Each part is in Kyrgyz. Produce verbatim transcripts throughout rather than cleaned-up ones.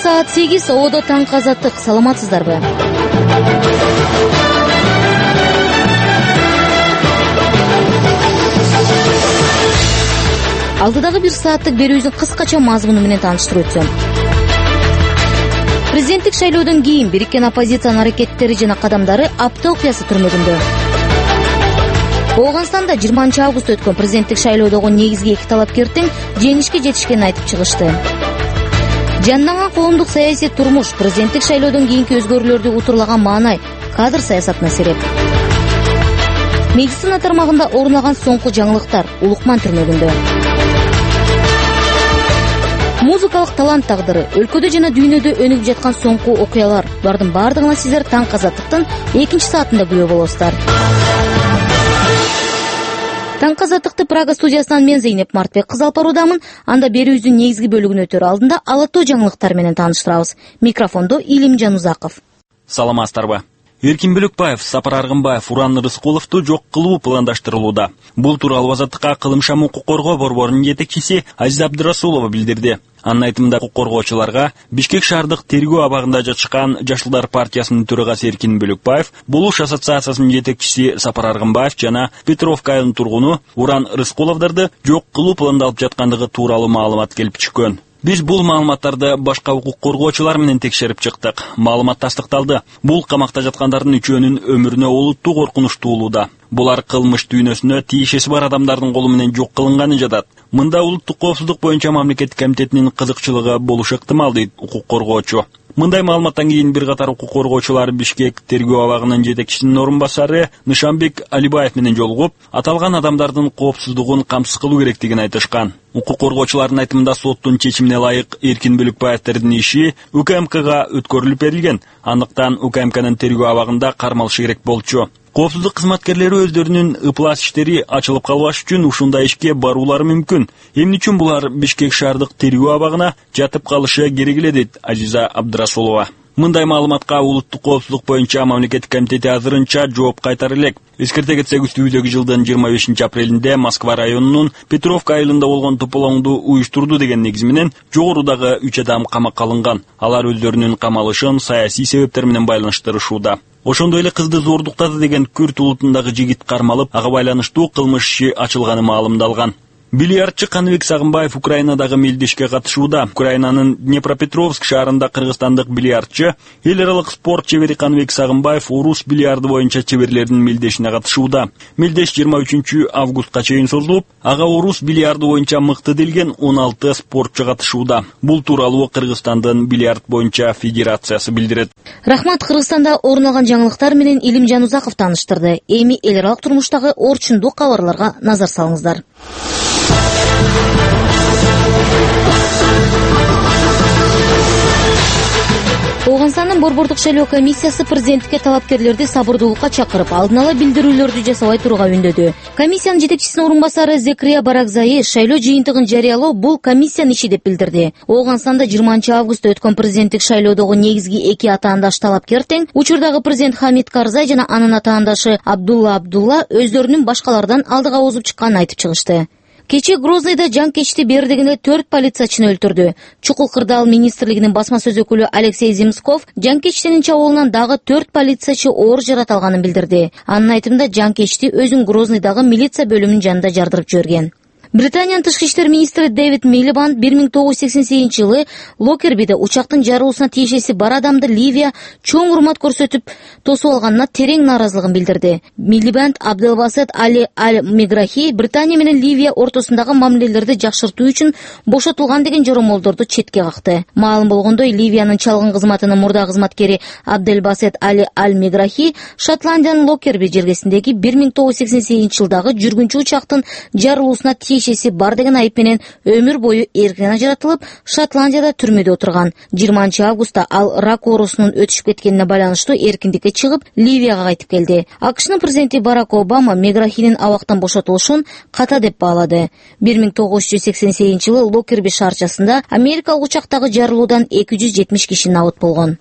саат сегиз Одо таңкы азаттык. Саламатсыздарбы? Алдыдагы бир сааттык берүүбүздүн кыскача мазмуну менен тааныштырып өтсөм. Президенттик шайлоодон кийин бириккен оппозициянын аракеттери жана кадамдары апта окуясы түрмөгүндө. Ооганстанда жыйырманчы августта өткөн президенттик шайлоодогу негизги эки талапкер тең жеңишке жетишкенин айтып чыгышты. Жанданган коомдук саясий турмуш президенттик шайлоодон кийинки өзгөрүүлөрдү утурлаган маанай кадр саясатына сереп. Медицина тармагында орун алган соңку жаңылыктар Улукман түрмөгүндө. Музыкалык талант тагдыры өлкөдө жана дүйнөдө өнүгүп жаткан соңку окуялар. Булардын бардыгына сиздер таңкы азаттыктын экинчи саатында күбө болосуздар. Таңкы азаттыкты Прага студиясынан мен Зейнеп Мартбек кызы алып баруудамын. Анда берүүбүздүн негизги бөлүгүн өтөр алдында алаттуу жаңылыктар менен тааныштырабыз. Микрофондо Илимжан Узаков. Саламатсыздарбы? Эркин Бөлөкбаев, Сапар Аргынбаев, Уран Рыскуловду жок кылуу пландаштырылууда. Бул тууралуу Азаттыкка Кылым шам укук коргоо борборунун жетекчиси Азиза Абдырасулова билдирди. Анын айтымында укук коргоочуларга Бишкек шаардык тергөө абагында жатышкан Жашылдар партиясынын төрагасы Эркин Бөлөкбаев, Булуш ассоциациясынын жетекчиси Сапар Аргынбаев жана Петровка айылынын тургуну Уран Рыскуловдарды жок кылуу пландалып жаткандыгы тууралуу маалымат келип чыккан. Биз бул маалыматтарды башка укук коргоочулар менен текшерип чыктык. Маалымат тастыкталды. Бул камакта жаткандардын үчөөнүн өмүрүнө олуттуу коркунуч туулууда. Булар кылмыш дүйнөсүнө тиешеси бар адамдардын колу менен жок кылынганы жатат. Мында улуттук коопсуздук боюнча мамлекеттик комитетинин кызыкчылыгы болушу ыктымал дейт укук коргоочу. Мындай маалыматтан кийин бир катар укук коргоочулар Бишкек тергөө абагынын жетекчисинин орун басары Нышанбек Алибаев менен жолугуп, аталган адамдардын коопсуздугун камсыз кылуу керектигин айтышкан. Укук коргоочулардын айтымында соттун чечимине ылайык Эркин Бөлөкбаевдин иши УКМКга өткөрүлүп берилген. Андыктан УКМКнын тергөө абагында кармалышы керек болчу. Коопсуздук кызматкерлери өздөрүнүн ыплас иштери ачылып калбаш үчүн ушундай ишке баруулары мүмкүн. Эмне үчүн булар Бишкек шаардык тергөө абагына жатып калышы керек эле дейт Азиза Абдырасулова. Мындай маалыматка улуттук коопсуздук боюнча мамлекеттик комитети азырынча жооп кайтара элек. Эскерте кетсек, үстүбүздөгү жылдын жыйырма бешинчи апрелинде Москва районунун Петровка айылында болгон тополоңду уюштурду деген негиз менен жогорудагы үч адам камакка алынган. Алар өздөрүнүн камалышын саясий себептер менен байланыштырышууда. Ошондой эле кызды зордуктады деген Күрт улутундагы жигит кармалып, ага байланыштуу кылмыш иши ачылганы маалымдалган. Бильярдчы Каныбек Сагынбаев Украинадагы мелдешке катышууда. Украинанын Днепропетровск шаарында кыргызстандык бильярдчы, эл аралык спорт чебери Каныбек Сагынбаев урус бильярды боюнча чеберлердин мелдешине катышууда. Мелдеш жыйырма үчүнчү августка чейин созулуп, ага урус бильярды боюнча мыкты делген он алты спортчу катышууда. Бул тууралуу Кыргызстандын бильярд боюнча федерациясы билдирет. Рахмат. Кыргызстанда орун алган жаңылыктар менен Илимжан Узаков тааныштырды. Эми эл аралык турмуштагы орчундуу кабарларга назар салыңыздар. Ооганстандын борбордук шайлоо комиссиясы президенттикке талапкерлерди сабырдуулукка чакырып, алдын ала билдирүүлөрдү жасабай турууга үндөдү. Комиссиянын жетекчисинин орун басары Зекрия Баракзайы шайлоо жыйынтыгын жарыялоо бул комиссиянын иши деп билдирди. Ооганстанда жыйырманчы августта өткөн президенттик шайлоодогу негизги эки атаандаш талапкер тең учурдагы президент Хамид Карзай жана анын атаандашы Абдулла Абдулла өздөрүнүн башкалардан алдыга озуп чыкканын айтып чыгышты. Кече Грозныйда жан кечти бери дегенде төрт полициячыны өлтүрдү. Чукул Кырдаал министрлигинин басма сөз өкүлү Алексей Земсков жан кечтинин чабуулунан дагы төрт полициячы оор жарат алганын билдирди. Анын айтымында жан кечти өзүн Грозныйдагы милиция бөлүмүнүн жанында жардырып жиберген. Британиянын тышкы иштер министри Дэвид Милибанд бир миң тогуз жүз сексен сегизинчи жылы Локербиде учактын жарылуусуна тиешеси бар адамды Ливия чоң урмат көрсөтүп тосуп алганына терең нааразылыгын билдирди. Милибанд Абделбасет Али Аль-Меграхи Британия менен Ливия ортосундагы мамилелерди жакшыртуу үчүн бошотулган деген жоромолдорду четке какты. Маалым болгондой, Ливиянын чалгын кызматынын мурда кызматкери Абделбасет Али Аль-Меграхи Шотландиянын Локерби жергесиндеги бир миң тогуз жүз сексен сегизинчи жылдагы жүргүнчү учактын жарылуусуна тиешеси бар деген айып менен өмүр бою эркин ажыратылып, Шотландияда түрмөдө отурган. жыйырманчы августта ал рак оорусунун өтүшүп кеткенине байланыштуу эркиндикке чыгып, Ливияга кайтып келди. АКШнын президенти Барак Обама Меграхинин абактан бошотулушун ката деп баалады. бир миң тогуз жүз сексен сегизинчи жылы Локерби шаарчасында Америкалык учактагы жарылуудан эки жүз жетимиш киши набыт болгон.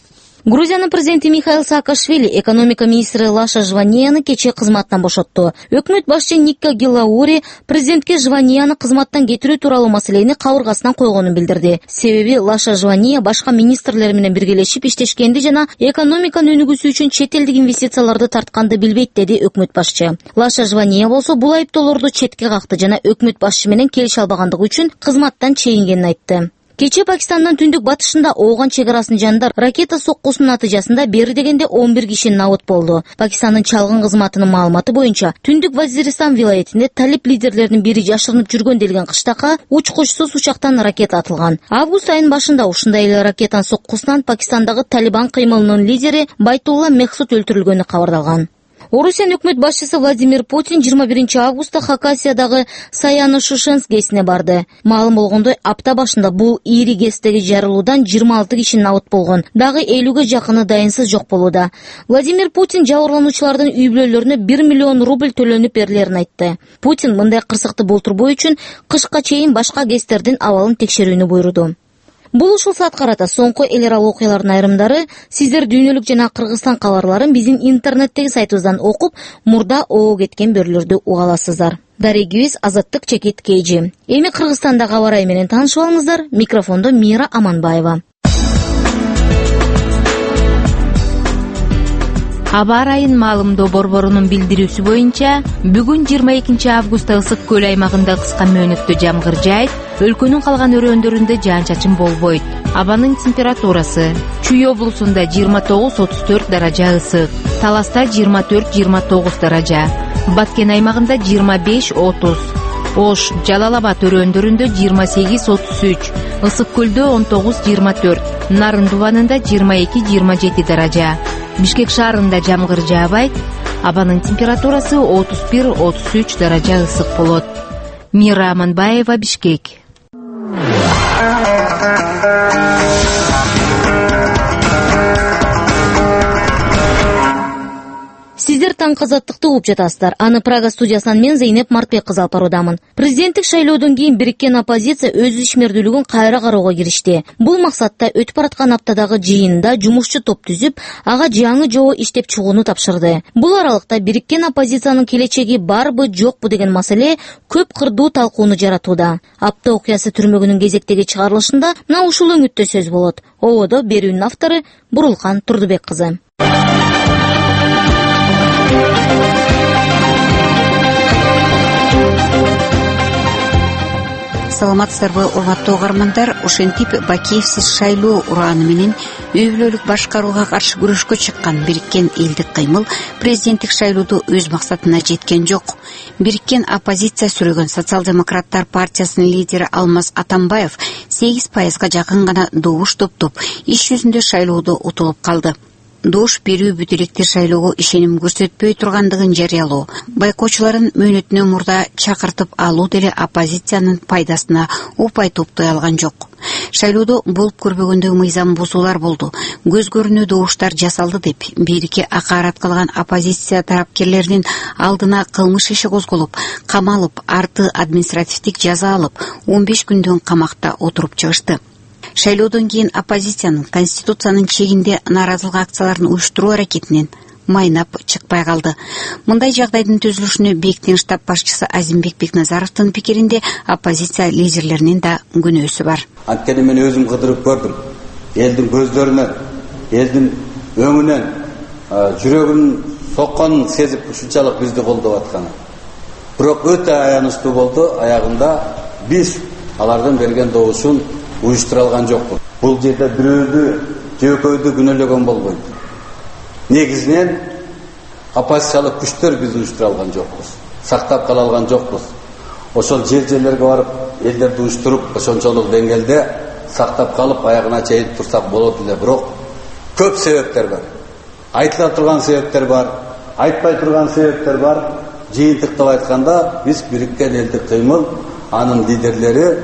Грузиянын президенти Михаил Саакашвили экономика министри Лаша Жванияны кечээ кызматтан бошотту. Өкмөт башчы Никка Гилаури президентке Жванияны кызматтан кетирүү тууралуу маселени кабыргасынан койгонун билдирди. Себеби Лаша Жвания башка министрлер менен биргелешип иштешкенди жана экономиканын өнүгүүсү үчүн чет элдик инвестицияларды тартканды билбейт, деди өкмөт башчы. Лаша Жвания болсо бул айыптоолорду четке какты жана өкмөт башчы менен келише албагандыгы үчүн кызматтан чегингенин айтты. Кечээ Пакистандын түндүк батышында Ооган чек арасынын жанында ракета соккусунун натыйжасында бери дегенде он бир киши набыт болду. Пакистандын чалгын кызматынын маалыматы боюнча, Түндүк Вазиристан вилаятинде талип лидерлеринин бири жашырынып жүргөн делген кыштакка учкучсуз учактан ракета атылган. Август айынын башында ушундай эле ракетанын соккусунан Пакистандагы Талибан кыймылынын лидери Байтулла Мехсут өлтүрүлгөнү кабарланган. Орусиянын өкмөт башчысы Владимир Путин жыйырма биринчи августта Хакасиядагы Саяно-Шушенск ГЭСине барды. Маалым болгондой, апта башында бул ири ГЭСтеги жарылуудан жыйырма алты киши набыт болгон. Дагы элүүгө жакыны дайынсыз жок болууда. Владимир Путин жабырлануучулардын үй бүлөлөрүнө бир миллион рубль төлөнүп берилерин айтты. Путин мындай кырсыкты болтурбоо үчүн кышка чейин башка ГЭСтердин абалын текшерүүнү буйруду. Бул ушул саат карата соңку эл аралык окуялардын айрымдары сиздер дүйнөлүк жана Кыргызстан кабарларын биздин интернеттеги сайтыбыздан окуп, мурда оо кеткен берүүлөрдү уга аласыздар. Дарегибиз Азаттык Чекит Кейжи. Эми Кыргызстандагы аба ырайы менен таанышып алыңыздар. Микрофондо Мира Аманбаева. Аба ырайын маалымдоо борборунун билдирүүсү боюнча, бүгүн жыйырма экинчи августта Ысык көл аймагында кыска мөөнөттө жамгыр жаайт, өлкөнүн калган өрөөндөрүндө жаан-чачын болбойт. Абанын температурасы: Чүй облусунда жыйырма тогуз отуз төрт даража ысык, Таласта жыйырма төрт жыйырма тогуз даража, Баткен аймагында жыйырма беш отуз, Ош, Жалал-Абад өрөөндөрүндө жыйырма сегиз отуз үч, Ысык көлдө он тогуз жыйырма төрт, Нарын дубанында жыйырма эки жыйырма жети даража. Бишкек шаарында жамгыр жаабайт. Абанын температурасы отуз бир отуз үч даража ысык болот. Мира Аманбаева, Бишкек. Сиздер таңкы Азаттыкты угуп жатасыздар. Аны Прага студиясынан мен Зейнеп Мартбек кызы алып баруудамын. Президенттик шайлоодон кийин бириккен оппозиция өз ишмердүүлүгүн кайра кароого киришти. Бул максатта өтүп бараткан аптадагы жыйында жумушчу топ түзүп, ага жаңы жобо иштеп чыгууну тапшырды. Бул аралыкта бириккен оппозициянын келечеги барбы, жокпу деген маселе көп кырдуу талкууну жаратууда. Апта окуясы түрмөгүнүн кезектеги чыгарылышында мына ушул өңүттө сөз болот. Ободо берүүнүн автору Бурулкан Турдубек кызы. Саламатсыздарбы, урматтуу угармандар. Ошентип Бакиевсиз шайлоо урааны менен үй бүлөлүк башкарууга каршы күрөшкө чыккан бириккен элдик кыймыл президенттик шайлоодо өз максатына жеткен жок. Бириккен оппозиция сүрөгөн Социал-демократтар партиясынын лидери Алмаз Атамбаев сегиз пайызга жакын гана добуш топтоп, иш жүзүндө шайлоодо утулуп калды. Добуш берүү бүт электер шайлоого ишеним көрсөтпөй тургандыгын жарыялоо, байкоочуларын мөөнөтүнө мурда чакыртып алуу деле оппозициянын пайдасына упай топтой алган жок. Шайлоодо болуп көрбөгөндөй мыйзам бузуулар болду. Көз көрүнүү добуштар жасалды деп бирикке акарат кылган оппозиция тарапкерлеринин алдына кылмыш иши козголуп, камалып, арты административдик жаза алып, он беш күндөн камакта отуруп чыгышты. Шайлоодон кийин оппозициянын конституциянын чегинде нааразылык акцияларын уюштуруу аракетинен майнап чыкпай калды. Мындай жагдайдын түзүлүшүнө бекиткен штаб башчысы Азимбек Бекназаровдун пикиринде оппозиция лидерлеринин да күнөөсү бар. Анткени мен өзүм кыдырып көрдүм. Элдин көздөрүнөн, элдин өңүнөн, жүрөгүнүн сокконун сезип ушунчалык бизди колдоп атканы. Бирок өтө аянычтуу болду. Аягында биз алардын берген добушун уюштура алган жокпуз. Бул жерде бирөөдү, жөөкөйдү күнөөлөгөн болбойт. Негизинен оппозициялык күчтөр биз уюштура алган жокпуз. Сактап кала алган жокпуз. Ошол жер-жерлерге барып, элдерди уюштуруп, ошончолук деңгээлде сактап калып, аягына чейин турсак болот эле. Бирок көп себептер бар. Айтыла турган себептер бар, айтпай турган себептер бар. Жыйынтыктап айтканда, биз бириккен элдик кыймыл, анын лидерлери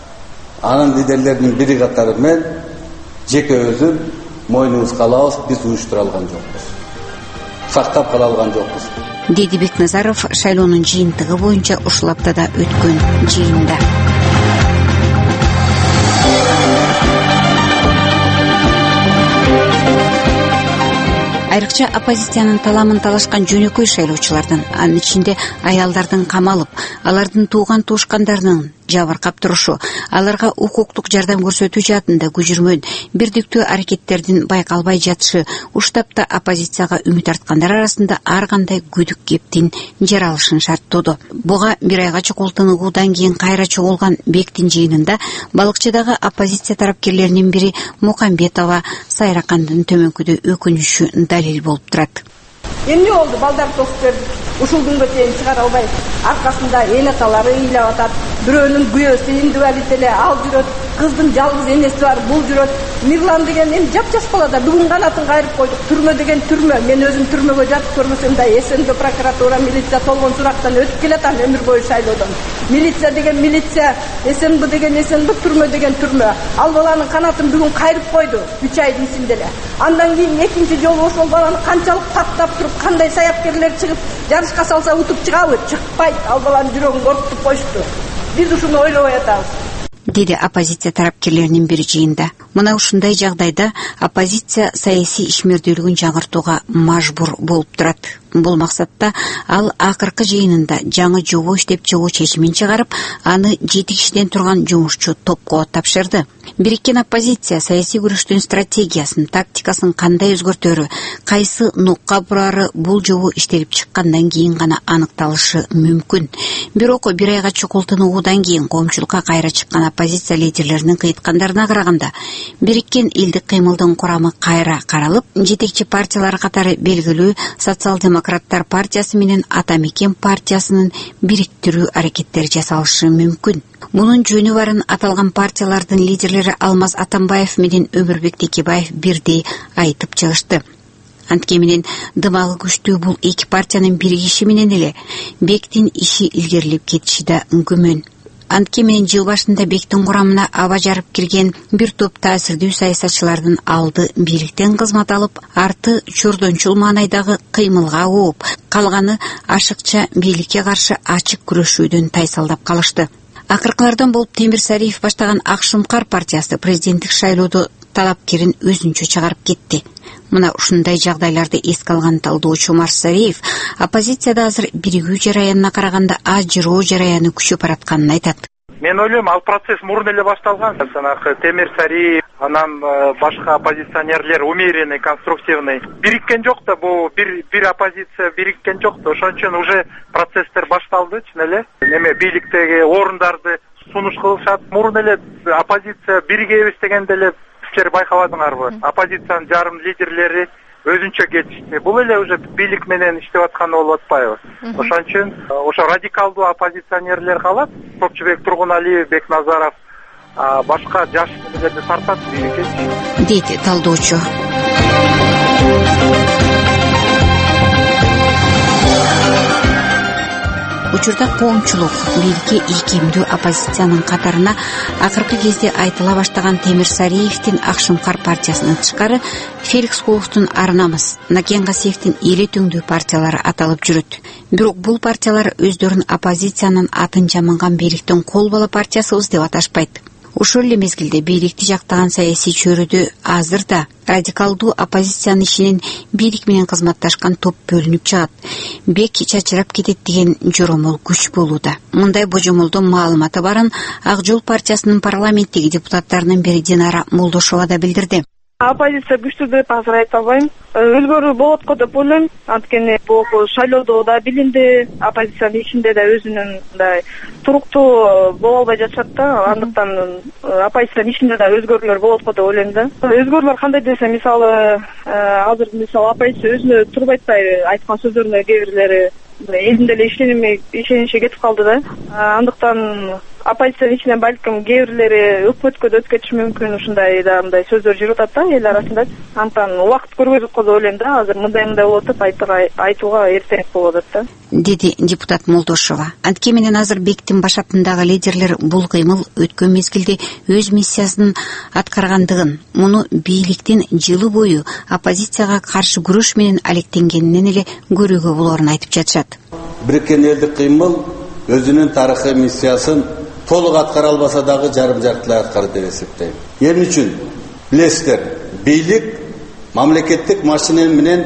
Анын лидерлеринин бири катары мен жеке өзүм мойнубузга алабыз, биз уюштура алган жокпуз. Сактап кала алган жокпуз. Деди Бекназаров шайлоонун жыйынтыгы боюнча ушул аптада өткөн жыйында. Айрыкча оппозициянын таламын талашкан жөнөкөй шайлоочулардын, анын ичинде аялдардын камалып, алардын тууган туушкандарынын жабыркап турушу, аларга укуктук жардам көрсөтүү жаатында көжүрмөн, бирдиктүү аракеттердин байкалбай жатышы уштапта оппозицияга үмүт арткандар арасында ар кандай күдүк кептин жаралышын шарттоодо. Буга бир айга чукултуудан кийин кайра чогулган бектин жыйынында балыкчыдагы оппозиция тарапкерлеринин бири Мукамбетова Сайракандын төмөнкүдө өкүнүшү далил болуп турат. Эмне болду? Балдар тосуп бердик. Ушул күнгө чейин чыгара албай, аркасында энеталары ыйлап атат. Бирөөнүн күйөөсү инвалид эле ал жүрөт, кыздын жалгыз энеси бар, бул жүрөт. Мирлан деген эми жапжаш балада бүгүн канатын кайрып койдук. Түрмө деген түрмө. Мен өзүм түрмөгө жатып көрмөсөм да, СНГ прокуратура, милиция толгон сурактан өтүп келатам өмүр бою шайлоодон. Милиция деген милиция, СНБ деген СНБ, түрмө деген түрмө. Ал баланын канатын бүгүн кайрып койду үч айдын ичинде эле. Андан кийин экинчи жолу ошол баланы канчалык таптап туруп, кандай саяпкерлер чыгып жарышка салса утуп чыгабы? Чыкпайт. Ал баланын жүрөгүн коркутуп коюшту. Биз ушуну ойлобой атабыз, деди оппозиция тарапкерлеринин бири жыйында. Мына ушундай жагдайда оппозиция саясий ишмердүүлүгүн жаңыртууга мажбур болуп турат. Бул максатта ал акыркы жыйынында жаңы жобо иштеп чыгуу чечимин чыгарып, аны жети кишиден турган жумушчу топко тапшырды. Бириккен оппозиция саясий күрөштүн стратегиясын, тактикасын кандай өзгөртөрү, кайсы нукка бурары бул жобо иштелип чыккандан кийин гана аныкталышы мүмкүн. Бирок бир айга чукултуудан кийин коомчулукка кайра чыккан оппозиция лидерлеринин кыйткандарына караганда, бириккен элдик кыймылдын курамы кайра каралып, жетекчи партиялар катары белгилүү социал-демократтар партиясы менен Ата Мекен партиясынын бириктирүү аракеттери жасалышы мүмкүн. Мунун жөнү барын аталган партиялардын лидерлери Алмаз Атамбаев менен Өмүрбек Текебаев бирдей айтып чыгышты. Антке менен дымагы күчтүү бул эки партиянын биригиши менен эле Бектин иши илгерилип кетиши да күмөн. Антке менен жыл башында Бектин курамына аба жарып кирген бир топ таасирдүү саясатчылардын алды бийликтен кызмат алып, арты чордончул маанайдагы кыймылга ооп, калганы ашыкча бийликке каршы ачык күрөшүүдөн тайсалдап калышты. Акыркылардан болуп Темир Сариев баштаган Ак Шумкар партиясы президенттик шайлоодо талапкерин өзүнчө чыгарып кетти. Мына ушундай жагдайларды эске алган талдоочу Марс Сариев оппозицияда азыр биригүү жараянына караганда ажыроо жараяны күчөп баратканын айтат. Мен ойлойм, ал процесс мурун эле башталган. Жанагы Темир Сариев, анан башка оппозиционерлер умеренный, конструктивный бириккен жок да, бул бир бир оппозиция бириккен жок да. Ошон үчүн уже процесстер башталды, чын эле. Неме бийликтеги орундарды сунуш кылышат. Мурун эле оппозиция биригебиз дегенде эле пикир байкабадыңарбы? Оппозициянын жарым лидерлери өзүнчө кетишти. Бул эле уже бийлик менен иштеп атканы болуп атпайбы? Ошон үчүн ошо радикалдуу оппозиционерлер калат. Топчубек Тургуналиев, Бекназаров, башка жаш кишилерди тартат бийликке, дейт талдоочу. Учурда коомчулук бийликке ийкемдүү оппозициянын катарына акыркы кезде айтыла баштаган Темир Сариевдин Ак Шумкар партиясынан тышкары Феликс Куловдун Арнамыз, Накен Гасиевдин Эли төңдүү партиялары аталып жүрөт. Бирок бул партиялар өздөрүн оппозициянын атын жаманган бийликтин кол бала партиясыбыз деп аташпайт. Ошол эле мезгилде бийликти жактаган саясий чөйрөдө азыр да радикалдуу оппозициянын ишинин бийлик менен кызматташкан топ бөлүнүп чыгат. Бек чачырап кетет деген жоромол күч болууда. Мындай божомолдун маалыматы барын Ак Жол партиясынын парламенттеги депутаттарынын бири Динара Молдошова да билдирди. Оппозиция күчтүү деп азыр айта албайм. Өзгөрүү болот го деп ойлойм. Анткени бул шайлоодо да билинди, оппозициянын ичинде да өзүнүн мындай туруктуу боло албай жатышат да. Андыктан оппозициянын ичинде да өзгөрүүлөр болот го деп ойлойм да. Өзгөрүүлөр кандай десе, мисалы, азыр мисалы оппозиция өзүнө турбай атпайбы, айткан сөздөрүнө кээ бирлери элдин эле ишенимге ишениши кетип калды да. Андыктан оппозициянын ичинен балким кээ бирлери өкмөткө да өтүп кетиши мүмкүн, ушундай да мындай сөздөр жүрүп атат да эл арасында. Андыктан убакыт көрбөйбүз го деп ойлойм да. Азыр мындай мындай болуп атып айтууга эртерээк болуп атат да, деди депутат Молдошова. Антке менен азыр Бектин башатындагы лидерлер бул кыймыл өткөн мезгилде өз миссиясын аткаргандыгын, муну бийликтин жылы бою оппозицияга каршы күрөш менен алектенгенинен эле көрүүгө болоорун айтып жатышат. Бириккен элдик кыймыл өзүнүн тарыхый миссиясын толук аткара албаса дагы жарым жартылай аткарды деп эсептейм. Эмне үчүн? Билесиздер, бийлик мамлекеттик машина менен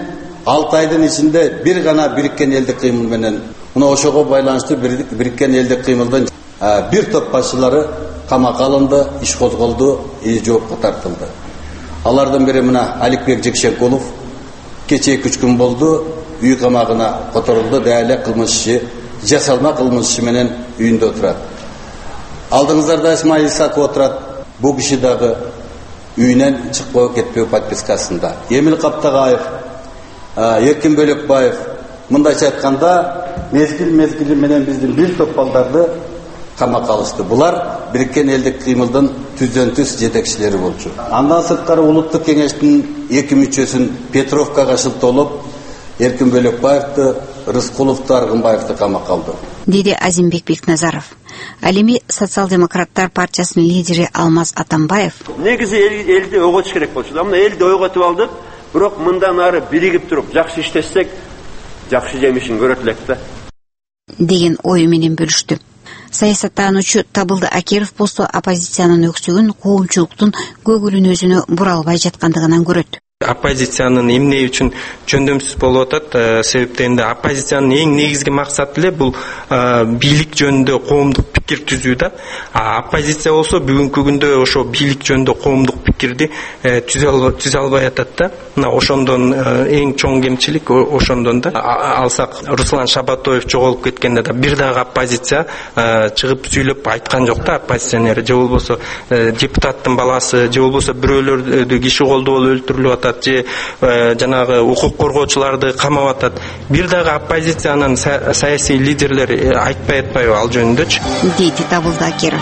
алты айдын ичинде бир гана бириккен элдик кыймыл менен мына ошого байланыштуу бириккен элдик кыймылдын бир топ башчылары камакка алынды, иш козголду, жоопко тартылды. Алардын бири мына Аликбек Жекшенкулов кече эки үч күн болду, үй камагына которулду, дээрле кылмыш иши, жасалма кылмыш иши менен үйүндө отурат. Алдыңыздарда Исмаил Исаков отурат. Бул киши дагы үйүнөн чыкпоо кетпөө подпискасында. Эмил Каптагаев, Эркин Бөлөкбаев мындайча айтканда мезгил мезгили менен биздин бир топ балдарды камакка алышты. Булар бириккен элдик кыймылдын түздөн түз жетекчилери болчу. Андан сырткары улуттук кеңештин эки мүчөсүн Петровкага шылтоолоп, Эркин Бөлөкбаевди, Рыскуловду, Аргынбаевди камакка алды, деди Азимбек Бекназаров. Ал эми социал-демократтар партиясынын лидери Алмаз Атамбаев: негизи элди ойготуш керек болчу. Мына элди ойготуп алдык, бирок мындан ары биригип туруп жакшы иштесек, жакшы жемишин көрөт элек да, деген ою менен бөлүштү. Саясаттануучу Табылды Акеров болсо оппозициянын өксүгүн коомчулуктун көгүлүн өзүнө бура албай жаткандыгынан көрөт. Оппозициянын эмне үчүн жөндөмсүз болуп атат? Себептен оппозициянын эң негизги максаты эле бул бийлик жөнүндө коомдук пикир түзүү да. Оппозиция болсо бүгүнкү күндө ошо бийлик жөнүндө коомдук пикирди түзө албай атат да. Мына ошондон эң чоң кемчилик ошондон да. Алсак Руслан Шабатоев жоголуп кеткенде да бир дагы оппозиция чыгып сүйлөп айткан жок да. Оппозиционер же болбосо депутаттын баласы, же болбосо бирөөлөрдү киши колдоп өлтүрүлүп атат, же жанагы укук коргоочуларды камап атат. Бир дагы оппозициянын саясий лидерлери айтпай атпайбы ал жөнүндөчү? Дейти Табылды Акеров.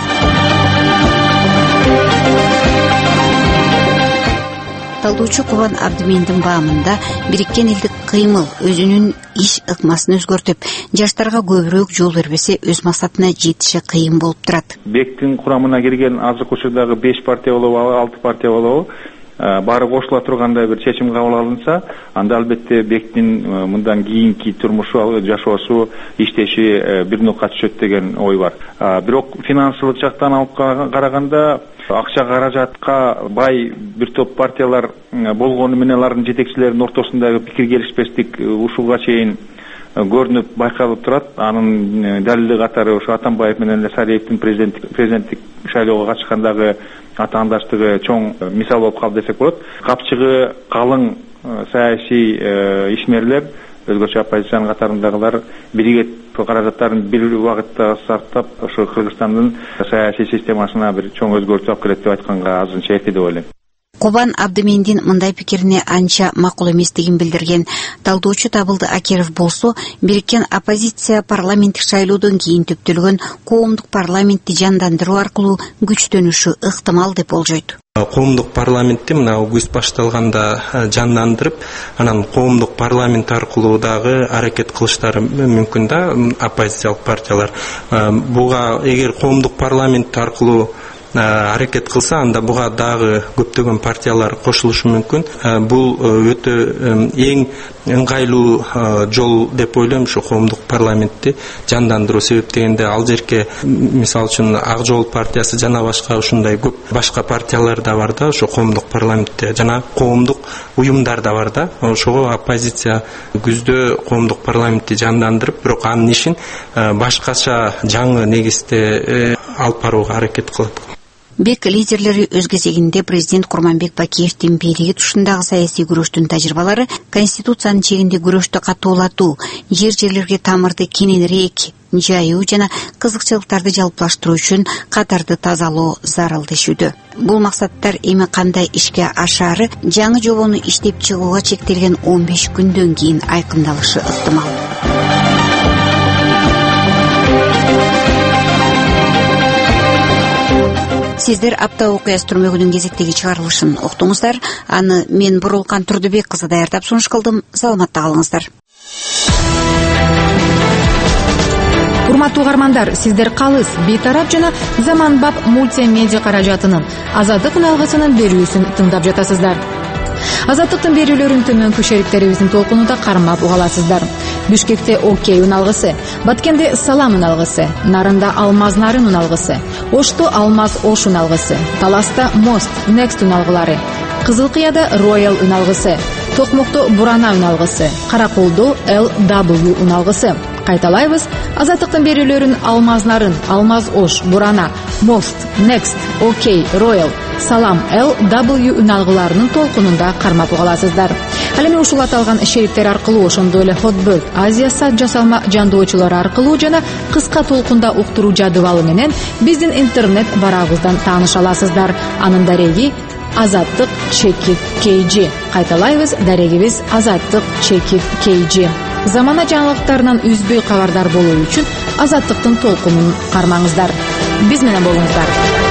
Талдоочу Кубан Абдимендин баамында бириккен элдик кыймыл өзүнүн иш ыкмасын өзгөртүп, жаштарга көбүрөөк жол бербесе өз максатына жетиши кыйын болуп турат. Бектин курамына кирген азыркы учурдагы беш партия болобу, алты партия болобу, баары кошула тургандай бир чечим кабыл алынса, анда албетте Бектин мындан кийинки турмушу, жашоосу, иштеши бир нукка түшөт деген ой бар. Бирок финансылык жактан алып караганда акча каражатка бай бир топ партиялар болгону менен алардын жетекчилеринин ортосундагы пикир келишпестик ушуга чейин көрүнүп байкалып турат. Анын далили катары ошо Атамбаев менен Сариевдин президенттик шайлоого катышкандагы атаандаштыгы чоң мисал болуп калды десек болот. Капчыгы калың саясий ишмерлер, өзгөчө оппозициянын катарындагылар биригип каражаттарын бир убакытта сарптап, ошо Кыргызстандын саясий системасына бир чоң өзгөртүү алып келет деп айтканга азырынча эрте деп ойлойм. Кубан Абдимендин мындай пикирине анча макул эместигин билдирген талдоочу Табылды Акеров болсо, бириккен оппозиция парламенттик шайлоодон кийин төптөлгөн коомдук парламентти жандандыруу аркылуу күчтөнүшү ыктымал деп болжойт. Коомдук парламентти мына күз башталганда жандандырып, анан коомдук парламент аркылуу дагы аракет кылыштары мүмкүн да оппозициялык партиялар. Буга эгер коомдук парламент аркылуу аракет кылса, анда буга дагы көптөгөн партиялар кошулушу мүмкүн. Бул өтө эң ыңгайлуу жол деп ойлойм, ушу коомдук парламентти жандандыруу. Себеп дегенде ал жерге мисалы үчүн Ак Жол партиясы жана башка ушундай көп башка партиялар да бар да, ошо коомдук парламентте жана коомдук уюмдар да бар да. Ошого оппозиция күздө коомдук парламентти жандандырып, бирок анын ишин башкача жаңы негизде алып барууга аракет кылат. Бек лидерлери өз кезегинде президент Курманбек Бакиевдин бийлиги тушундагы саясий күрөштүн тажрыйбалары, конституциянын чегинде күрөштү катуулатуу, жер-жерлерге тамырды кененирээк жайуу жана кызыкчылыктарды жалпылаштыруу үчүн катарды тазалоо зарыл дешүүдө. Бул максаттар эми кандай ишке ашаары жаңы жобону иштеп чыгууга чектелген он беш күндөн кийин айкындалышы ыктымал. Сиздер апта окуясы түрмөгүнүн кезектеги чыгарылышын уктуңуздар. Аны мен Бурулкан Турдубек кызы даярдап сунуш кылдым. Саламатта калыңыздар. Урматтуу угармандар, сиздер Калыс, Бейтарап жана Заманбап мультимедиа каражатынын Азаттык үналгысынын берүүсүн тыңдап жатасыздар. Азаттыктын берүүлөрүн төмөнкү шериктерибиздин толкунунда кармап угаласыздар. Бишкекте Окей үналгысы, Баткенде Салам үналгысы, Нарында Алмаз Нарын үналгысы, Ошто Алмаз Ош үналгысы, Таласта Мост Next үналгылары, Кызылкыяда Royal үналгысы, Токмокто Бурана үналгысы, Караколдо Л W үналгысы. Кайталайбыз. Азаттыктын берүүлөрүн Алмазнарын, Алмаз Ош, Бурана, Most, Next, OK, Royal, Салам Л W үналгыларынын толкунунда кармап угаласыздар. Ал эми ушул аталган шериктер аркылуу, ошондой эле Hotbird Азия сайт жасалма жандоочулары аркылуу жана кыска толкунда уктуруу жадыбалы менен биздин интернет барагыбыздан тааныша аласыздар. Анын дареги Азаттык чекит кей джи. Кайталайбыз, дарегибиз Азаттык чекит кей джи. Замана жаңылыктарынан үзбөй кабардар болуу үчүн Азаттыктын толкунун кармаңыздар. Биз менен болуңуздар.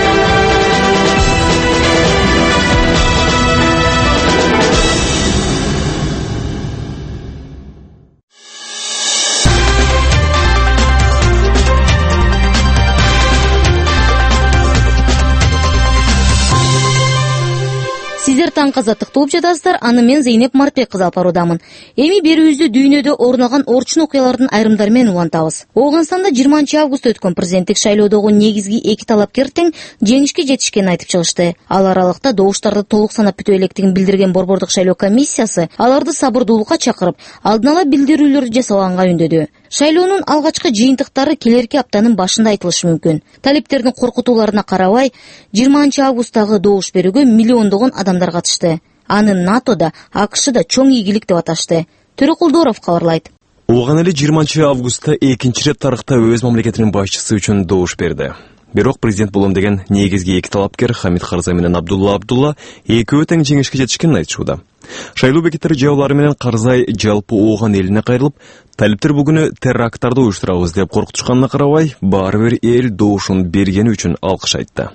Сиздер таңкы Азаттыкты угуп жатасыздар. Аны мен Зейнеп Мартбек кызы алып баруудамын. Эми берүүбүздө дүйнөдө орун алган орчун окуялардын айрымдары менен улантабыз. Ооганстанда жыйырманчы августта өткөн президенттик шайлоодогу негизги эки талапкер тең жеңишке жетишкенин айтып чыгышты. Ал аралыкта добуштарды толук санап бүтө электигин билдирген Борбордук шайлоо комиссиясы аларды сабырдуулукка чакырып, алдын ала билдирүүлөрдү жасаганга үндөдү. Шайлоонун алгачкы жыйынтыктары келерки аптанын башында айтылышы мүмкүн. Талептердин коркутууларына карабай, жыйырманчы августтагы добуш берүүгө миллиондогон адамдар катышты. Аны НАТОда, АКШда чоң ийгилик деп аташты. Төрөкулдоров кабарлайт. Оған эле жыйырманчы августта экинчи рет тарыхта өз мамлекетинин башчысы үчүн добуш берди. Бирок президент болом деген негизги эки талапкер Хамид Карзай менен Абдулла Абдулла экөө тең жеңишке жетишкенин айтышууда. Шайлоо бекеттери жабылары менен Карзай жалпы ооган элине кайрылып, талиптер бүгүнү теракттарды уюштурабыз деп коркутушканына карабай, баары бир эл добушун бергени үчүн алкыш айтты.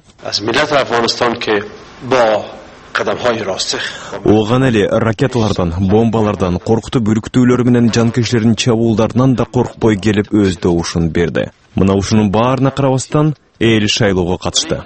Оған эле ракеталардан, бомбалардан, коркутуп бүрүктүүлөр менен жанкешлердин чабуулдарынан да коркпой келип өз добушун берди. Мына ушунун баарына карабастан эл шайлоого катышты,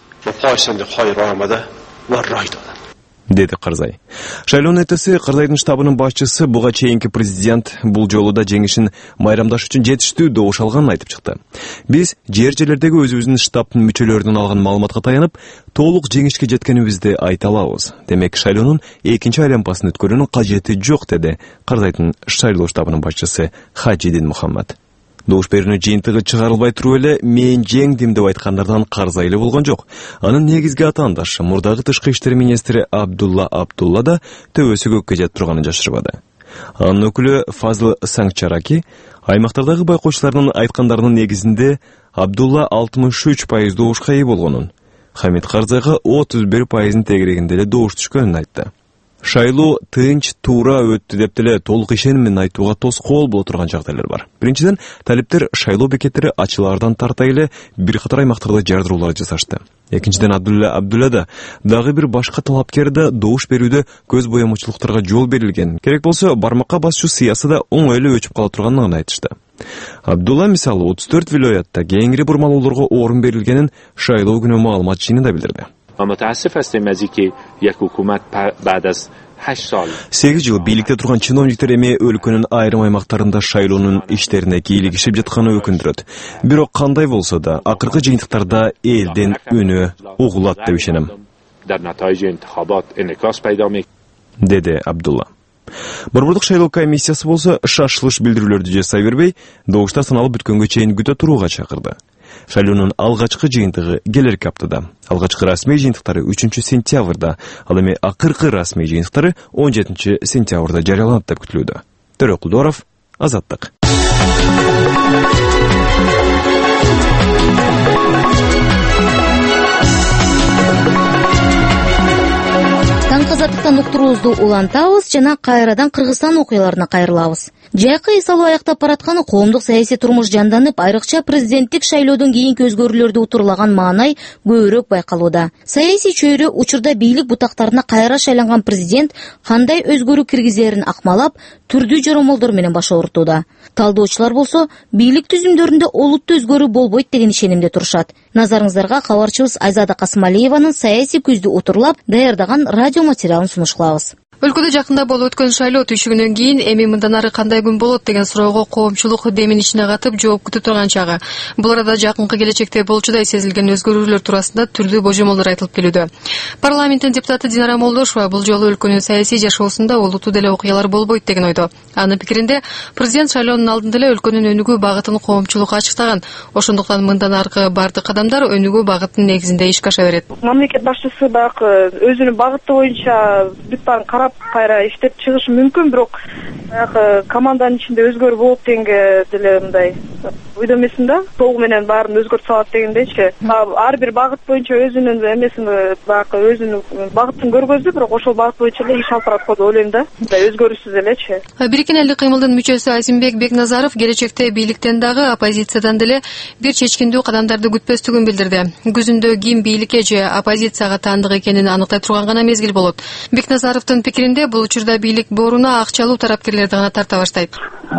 деди Карзай. Шайлоонун эртеси Карзайдын штабынын башчысы буга чейинки президент бул жолу да жеңишин майрамдаш үчүн жетиштүү добуш алганын айтып чыкты. Биз жер жерлердеги өзүбүздүн штабтын мүчөлөрүнөн алган маалыматка таянып, толук жеңишке жеткенибизди айта алабыз. Демек, шайлоонун экинчи айлампасын өткөрүүнүн кажети жок, деди Карзайдын шайлоо штабынын башчысы Хаджидин Мухаммад. Добуш берүүнүн жыйынтыгы чыгарылбай туруп эле мен жеңдим деп айткандардан Карзай эле болгон жок. Анын негизги атаандашы, мурдагы тышкы иштер министри Абдулла Абдулла да төбөсү көккө жетип турганын жашырбады. Анын өкүлү Фазыл Саңчараки аймактардагы байкоочулардын айткандарынын негизинде Абдулла алтымыш үч пайыз добушка ээ болгонун, Хамид Карзайга отуз бир пайыздын тегерегинде эле добуш түшкөнүн айтты. Шайлоо тынч, туура өттү деп деле толук ишеним менен айтууга тоскоол боло турган жагдайлар бар. Биринчиден, талиптер шайлоо бекеттери ачылаардан тарта эле бир катар аймактарда жардыруулар жасашты. Экинчиден, Абдулла Абдулла да дагы бир башка талапкер да добуш берүүдө көз боямачылыктарга жол берилген. Керек болсо, бармакка басчу сыясы да оңой эле өчүп кала турганын айтышты. Абдулла мисалы отуз төрт вилоятта кеңири бурмалоолорго орун берилгенин шайлоо күнү маалымат жыйынында билдирди. сегиз жыл бийликте турган чиновниктер эми өлкөнүн айрым аймактарында шайлоонун иштерине кийлигишип жатканы өкүндүрөт. Бирок кандай болсо да, акыркы жыйынтыктарда элдин үнү угулат деп ишенем, деди Абдулла. Борбордук шайлоо комиссиясы болсо шашылыш билдирүүлөрдү жасай бербей, добуштар саналып бүткөнгө чейин күтө турууга чакырды. Шайлоонун алгачкы жыйынтыгы келерки аптада. Алгачкы расмий жыйынтыктары үчүнчү сентябрда, ал эми акыркы расмий жыйынтыктары он жетинчи сентябрда жарыяланат деп күтүлүүдө. Төрөкулдоров, Азаттык. Таңкы Азаттыктан уктуруубузду улантабыз жана кайрадан Кыргызстан окуяларына кайрылабыз. Жайкы эс алуу аяктап баратканы коомдук саясий турмуш жанданып, айрыкча президенттик шайлоодон кийинки өзгөрүүлөрдү утурлаган маанай көбүрөөк байкалууда. Саясий чөйрө учурда бийлик бутактарына кайра шайланган президент кандай өзгөрүү киргизерин акмалап, түрдүү жоромолдор менен баш оорутууда. Талдоочулар болсо, бийлик түзүмдөрүндө олуттуу өзгөрүү болбойт деген ишенимде турушат. Назарыңыздарга кабарчыбыз Айзада Касымалиеванын саясий күздү утурлап даярдаган радио материалын сунуш кылабыз. Өлкөдө жакында болуп өткөн шайлоо түйшүгүнөн кийин эми мындан ары кандай күн болот деген суроого коомчулук демин ичине катып жооп күтүп турган чагы. Бул арада жакынкы келечекте болчудай сезилген өзгөрүүлөр туурасында түрдүү божомолдор айтылып келүүдө. Парламенттин депутаты Динара Молдошова бул жолу өлкөнүн саясий жашоосунда олуттуу деле окуялар болбойт деген ойдо. Анын пикиринде президент шайлоонун алдында эле өлкөнүн өнүгүү багытын коомчулукка ачыктаган. Ошондуктан мындан аркы бардык кадамдар өнүгүү багытынын негизинде ишке аша берет. Мамлекет башчысы баягы өзүнүн багыты боюнча бүт баарын карап кайра иштеп чыгышы мүмкүн, бирок баягы команданын ичинде өзгөрүү болот дегенге деле мындай ойдо эмесмин да. Толугу менен баарын өзгөртүп салат дегендейчи. Ар бир багыт боюнча өзүнүн эмесин баягы өзүнүн багытын көргөздү, бирок ошол багыт боюнча эле иш алып барат го деп ойлойм да. Мындай өзгөрүүсүз элечи. Бириккен элдик кыймылдын мүчөсү Азимбек Бекназаров келечекте бийликтен дагы оппозициядан деле бир чечкиндүү кадамдарды күтпөстүгүн билдирди. Күзүндө ким бийликке же оппозицияга таандык экенин аныктай турган гана мезгил болот. Бекназаровдун пикиринде бул учурда бийлик бооруна акчалуу тарапкерлерди гана тарта баштайт.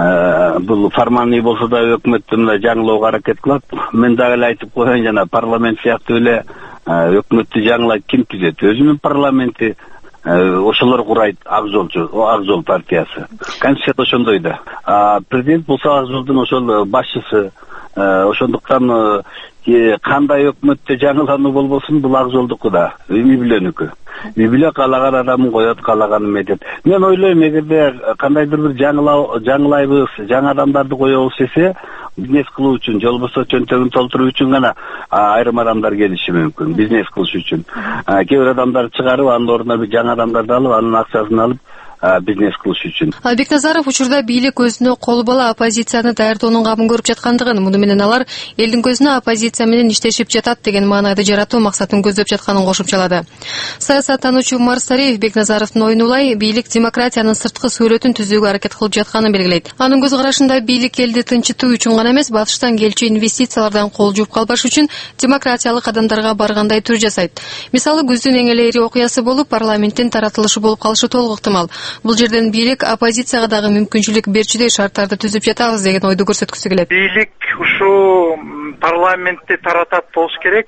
Бул формальный болсо да өкмөттү мына жаңылоого аракет кылат. Мен дагы эле айтып коеюн, жана парламент сыяктуу эле өкмөттү жаңылайт ким түзөт? Өзүнүн парламенти ошолор курайт, ак жолчу, ак жол партиясы. Конституцияда ошондой да. Президент болсо ак жолдун ошол башчысы. Ошондуктан кандай өкмөттө жаңылануу болбосун, бул ак жолдуку да, үй бүлөнүкү. Үй бүлө каалаган адамын коет, каалаганын этет. Мен ойлойм, эгерде кандайдыр бир жаңылайбыз, жаңы адамдарды коебуз десе, бизнес кылуу үчүн, же болбосо чөнтөгүн толтуруу үчүн гана айрым адамдар келиши мүмкүн, бизнес кылыш үчүн. Кээ бир адамдар чыгарып, анын ордуна бир жаңы адамдарды алып, анын акчасын алып бизнес кылыш үчүн. Бекназаров учурда бийлик өзүнө кол бала оппозицияны даярдоонун кабын көрүп жаткандыгын, муну менен алар элдин көзүнө оппозиция менен иштешип жатат деген маанайды жаратуу максатын көздөп жатканын кошумчалады. Саясаттануучу Умар Сариев Бекназаровдун оюн улай бийлик демократиянын сырткы сүрөтүн түзүүгө аракет кылып жатканын белгилейт. Анын көз карашында бийлик элди тынчытуу үчүн гана эмес, батыштан келчү инвестициялардан кол жууп калбаш үчүн демократиялык кадамдарга баргандай түр жасайт. Мисалы, күздүн эң эле ири окуясы болуп парламенттин таратылышы болуп калышы толук ыктымал. Бул жерден бийлик оппозицияга дагы мүмкүнчүлүк берчүдөй шарттарды түзүп жатабыз деген ойду көрсөткүсү келет. Бийлик ушу парламентти таратат болуш керек.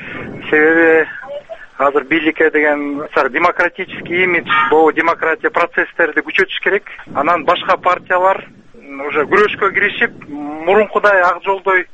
Себеби азыр бийликке деген демократический имидж, бул демократия процесстерди күчөтүш керек. Анан башка партиялар уже күрөшкө киришип, мурункудай ак жолдой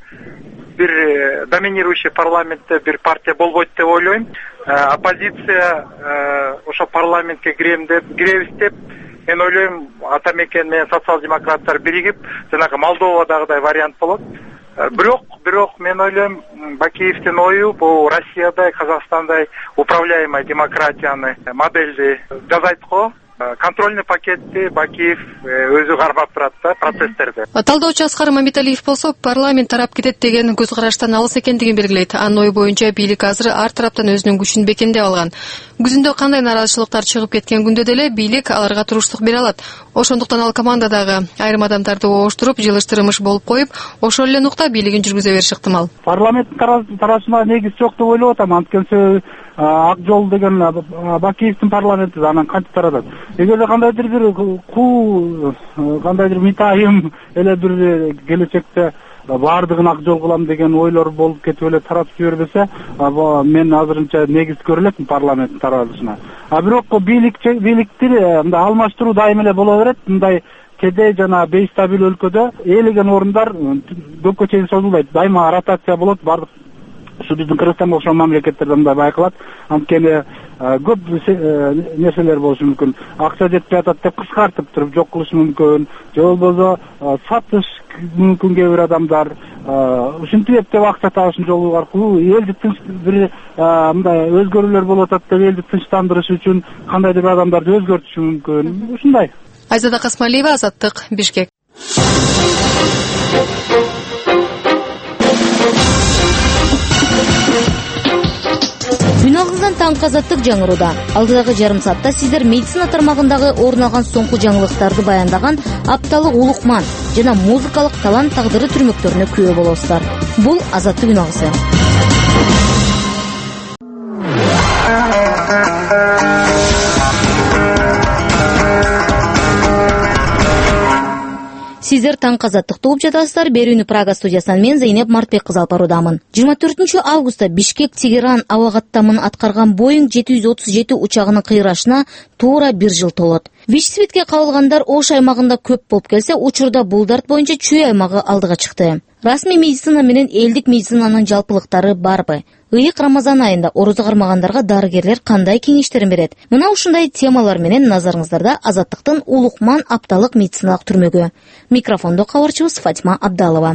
бир доминирующий парламентте бир партия болбойт деп ойлойм. Оппозиция ошо парламентке кирем деп, киребиз деп, мен ойлойм, ата мекен менен социал-демократтар биригип, жанагы Молдовадагыдай вариант болот. Бирок, бирок мен ойлойм, Бакиевдин ою бул Россиядай, Казакстандай управляемый демократияны модельди жасайт го. Контрольный пакетти Бакиев өзү кармап турат да процесстерди. Талдоочу Аскар Мамиталиев болсо парламент тарап кетет деген көз караштан алыс экендигин белгилейт. Анын ою боюнча бийлик азыр ар тараптан өзүнүн күчүн бекемдеп алган. Күзүндө кандай нараазычылыктар чыгып кеткен күндө деле бийлик аларга туруштук бере алат. Ошондуктан ал командадагы айрым адамдарды ооштуруп, жылыштырмыш болуп коюп, ошол эле нукта бийлигин жүргүзө бериши ыктымал. Парламент тарашына негиз жок деп ойлоп атам. Анткени ак жол деген Бакиевдин парламенти анан кантип таратат? Эгерде кандайдыр бир куу, кандайдыр митайым эле бир келечекте баардыгын ак жол кылам деген ойлор болуп кетип эле таратып жибербесе, мен азырынча негиз көрө элекмин парламенттин таралышына. А бирок бийликчи бийликти мындай алмаштыруу дайым эле боло берет. Мындай кедей жана бейстабил өлкөдө ээлеген орундар көпкө чейин созулбайт. Дайыма ротация болот. Бардык ушу биздин Кыргызстан окшогон мамлекеттерде мындай байкалат. Анткени көп нерселер болушу мүмкүн. Акча жетпей атат деп кыскартып туруп жок кылышы мүмкүн. Же болбосо сатыш мүмкүн кээ бир адамдар. Ушинтип эптеп акча табышын жолу аркылуу элди тынч бир мындай өзгөрүүлөр болуп атат деп элди тынчтандырыш үчүн кандайдыр бир адамдарды өзгөртүшү мүмкүн. Ушундай. Айзада Касмалиева, Азаттык, Бишкек. Күн алгыздан таңкы Азаттык жаңырууда. Алдыдагы жарым саатта сиздер медицина тармагындагы орун алган соңку жаңылыктарды баяндаган апталык улукман жана музыкалык талант тагдыры түрмөктөрүнө күбө болосуздар. Бул Азаттык күн алгысы. Сиздер таңкы азаттыкты угуп жатасыздар. Берүүнү Прага студиясынан мен Зейнеп Мартбек кызы алып баруудамын. жыйырма төртүнчү августта Бишкек Тегеран аба каттамын аткарган Боинг жети жүз отуз жети учагынын кыйрашына туура бир жыл толот. ВИЧ-СПИДке кабылгандар Ош аймагында көп болуп келсе, учурда бул дарт боюнча Чүй аймагы алдыга чыкты. Расмий медицина менен элдик медицинанын жалпылыктары барбы? Ыйык Рамазан айында орозо кармагандарга дарыгерлер кандай кеңештерин берет? Мына ушундай темалар менен назарыңыздарда Азаттыктын Улукман апталык медициналык түрмөгү. Микрофондо кабарчыбыз Фатима Абдалова.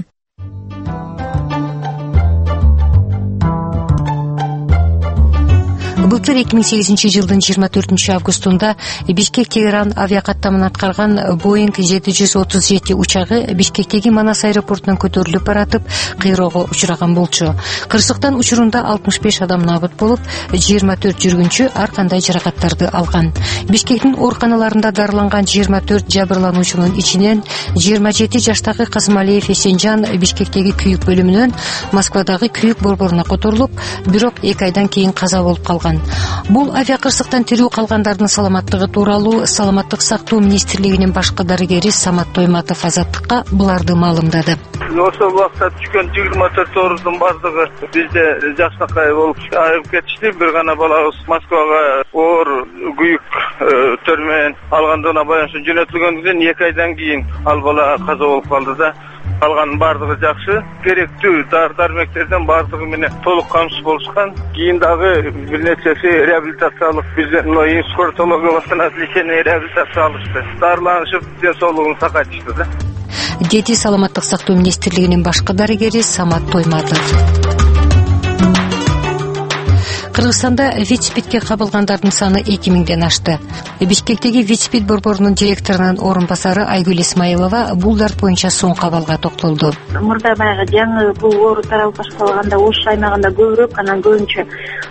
Былтыр эки миң сегизинчи жылдын жыйырма төртүнчү августунда Бишкек Тегеран авиакаттамын аткарган Боинг жети жүз отуз жети учагы Бишкектеги Манас аэропортунан көтөрүлүп баратып, кыйроого учураган болчу. Кырсыктан учурунда алтымыш беш адам набыт болуп, жыйырма төрт жүргүнчү ар кандай жаракаттарды алган. Бишкектин ооруканаларында дарыланган жыйырма төрт жабырлануучунун ичинен жыйырма жети жаштагы Касымалиев Эсенжан Бишкектеги күйүк бөлүмүнөн Москвадагы күйүк борборуна которулуп, бирок эки айдан кийин каза болуп калган. Бул авиакырсыктан тирүү калгандардын саламаттыгы тууралуу Саламаттык сактоо министрлигинин башкы дарыгери Самат Тойматов Азаттыкка буларды маалымдады. Ошол убакта түшкөн жыйырма төрт орудун бардыгы бизде жакшынакай болуп айыгып кетишти. Бир гана балабыз Москвага оор күйүк төр менен алгандыгына байланыштуу жөнөтүлгөндөн эки айдан кийин ал бала каза болуп калды да. Калган бардыгы жакшы, керектүү дар-дармектерден бардыгы менен толук камсыз болушкан. Кийин дагы бир нечеси реабилитациялык бизден инспортологиялыктан лечение реабилитация алышты. Дарыланышып, ден соолугун сакайтышты да. Деди Саламаттык сактоо министрлигинин башкы дарыгери Самат Тойматов. Кыргызстанда ВИЧ-СПИДке кабылгандардын саны эки миңден ашты. Бишкектеги ВИЧ-СПИД борборунун директорунун орун басары Айгүл Исмаилова бул дарт боюнча соң кабалга токтолду. Мурда баягы жаңы бул оору таралып башталганда Ош аймагында көбүрөөк, анан көбүнчө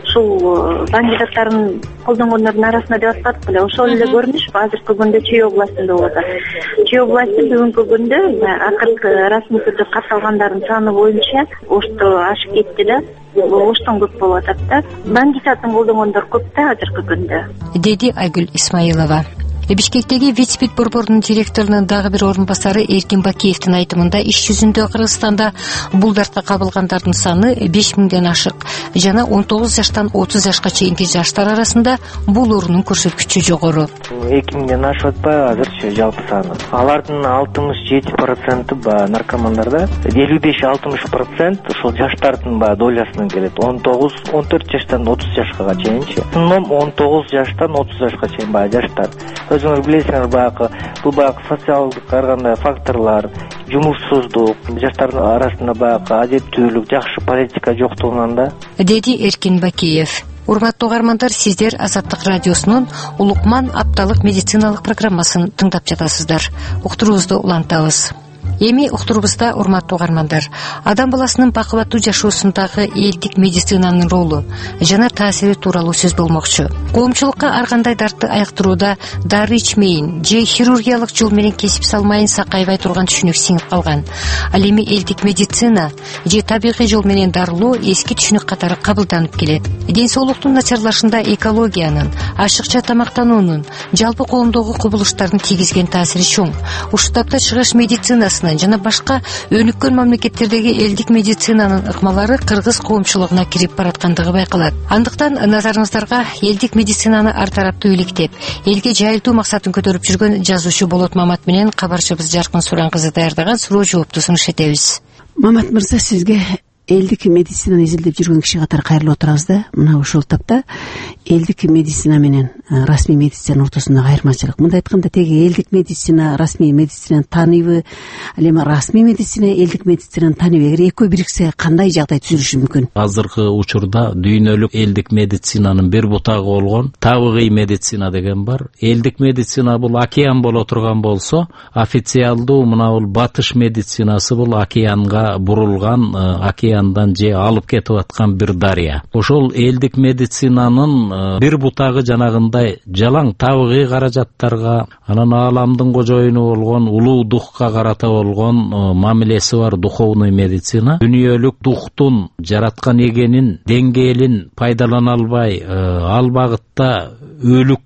ушул кандидаттарын колдонгондордун арасында деп аткардык эле. Ошол эле көрүнүш азыркы күндө Чүй областында болуп атат. Чүй областы бүгүнкү күндө акыркы расмий түрдө катталгандардын саны боюнча Ошто ашып кетти да. Оштон көп болуп атат да. Баңгисатын колдонгондор көп да азыркы күндө, деди Айгүл Исмаилова. Бишкектеги ВИЧ-СПИД борборунун директорунун дагы бир орун басары Эркин Бакиевдин айтымында иш жүзүндө Кыргызстанда бул дартка кабылгандардын саны беш миңден ашык жана он тогуз жаштан отуз жашка чейинки жаштар арасында бул оорунун көрсөткүчү жогору. эки миңден ашып атпайбы азырчы жалпы саны? Алардын алтымыш жети проценти баягы наркомандарда, элүү беш алтымыш процент ушул жаштардын баягы долясынан келет. он тогуз он төрт жаштан отуз жашка чейинчи. Ном он тогуз жаштан отуз жашка чейин баягы жаштар. Өзүңөр билесиңер, баягы бул баягы социалдык ар кандай факторлор, жумушсуздук, жаштардын арасында баягы адептүүлүк, жакшы политика жоктугунан да, деди Эркин Бакиев. Урматтуу угармандар, сиздер Азаттык радиосунун Улукман апталык медициналык программасын тыңдап жатасыздар. Уктуруубузду улантабыз. Эми уктурубузда, урматтуу угармандар, адам баласынын бакубаттуу жашоосундагы элдик медицинанын ролу жана таасири тууралуу сөз болмокчу. Коомчулукка ар кандай дартты айыктырууда дары ичмейин же хирургиялык жол менен кесип салмайын сакайбай турган түшүнүк сиңип калган. Ал эми элдик медицина же табигый жол менен дарылоо эски түшүнүк катары кабылданып келет. Ден соолуктун начарлашында экологиянын, ашыкча тамактануунун, жалпы коомдогу кубулуштардын тийгизген таасири чоң. Ушул тапта чыгыш медицинасы жана башка өнүккөн мамлекеттердеги элдик медицинанын ыкмалары кыргыз коомчулугуна кирип бараткандыгы байкалат. Андыктан назарыңыздарга элдик медицинаны ар тараптуу иликтеп, элге жайылтуу максатын көтөрүп жүргөн жазуучу Болот Мамат менен кабарчыбыз Жаркын Суран кызы даярдаган суроо жоопту сунуш этебиз. Мамат мырза, сизге элдик медицинаны изилдеп жүргөн киши катары кайрылып отурабыз да. Мына ушул тапта элдик медицина менен расмий медицинанын ортосундагы айырмачылык. Мындай айтканда, теги элдик медицина расмий медицинаны тааныйбы, ал эми расмий медицина элдик медицинаны тааныйбы? Эгер экөө бириксе, кандай жагдай түзүлүшү мүмкүн? Азыркы учурда дүйнөлүк элдик медицинанын бир бутагы болгон табигый медицина деген бар. Элдик медицина бул океан боло турган болсо, официалдуу мына бул батыш медицинасы бул океанга бурулган, океандан же алып кетип аткан бир дарыя. Ошол элдик медицинанын бир бутагы жанагындай жалаң табигый каражаттарга, анан ааламдын кожоюну болгон улуу духка карата болгон мамилеси бар духовный медицина. Дүйнөлүк духтун жараткан эгенин деңгээлин пайдалана албай, ал багытта өлүк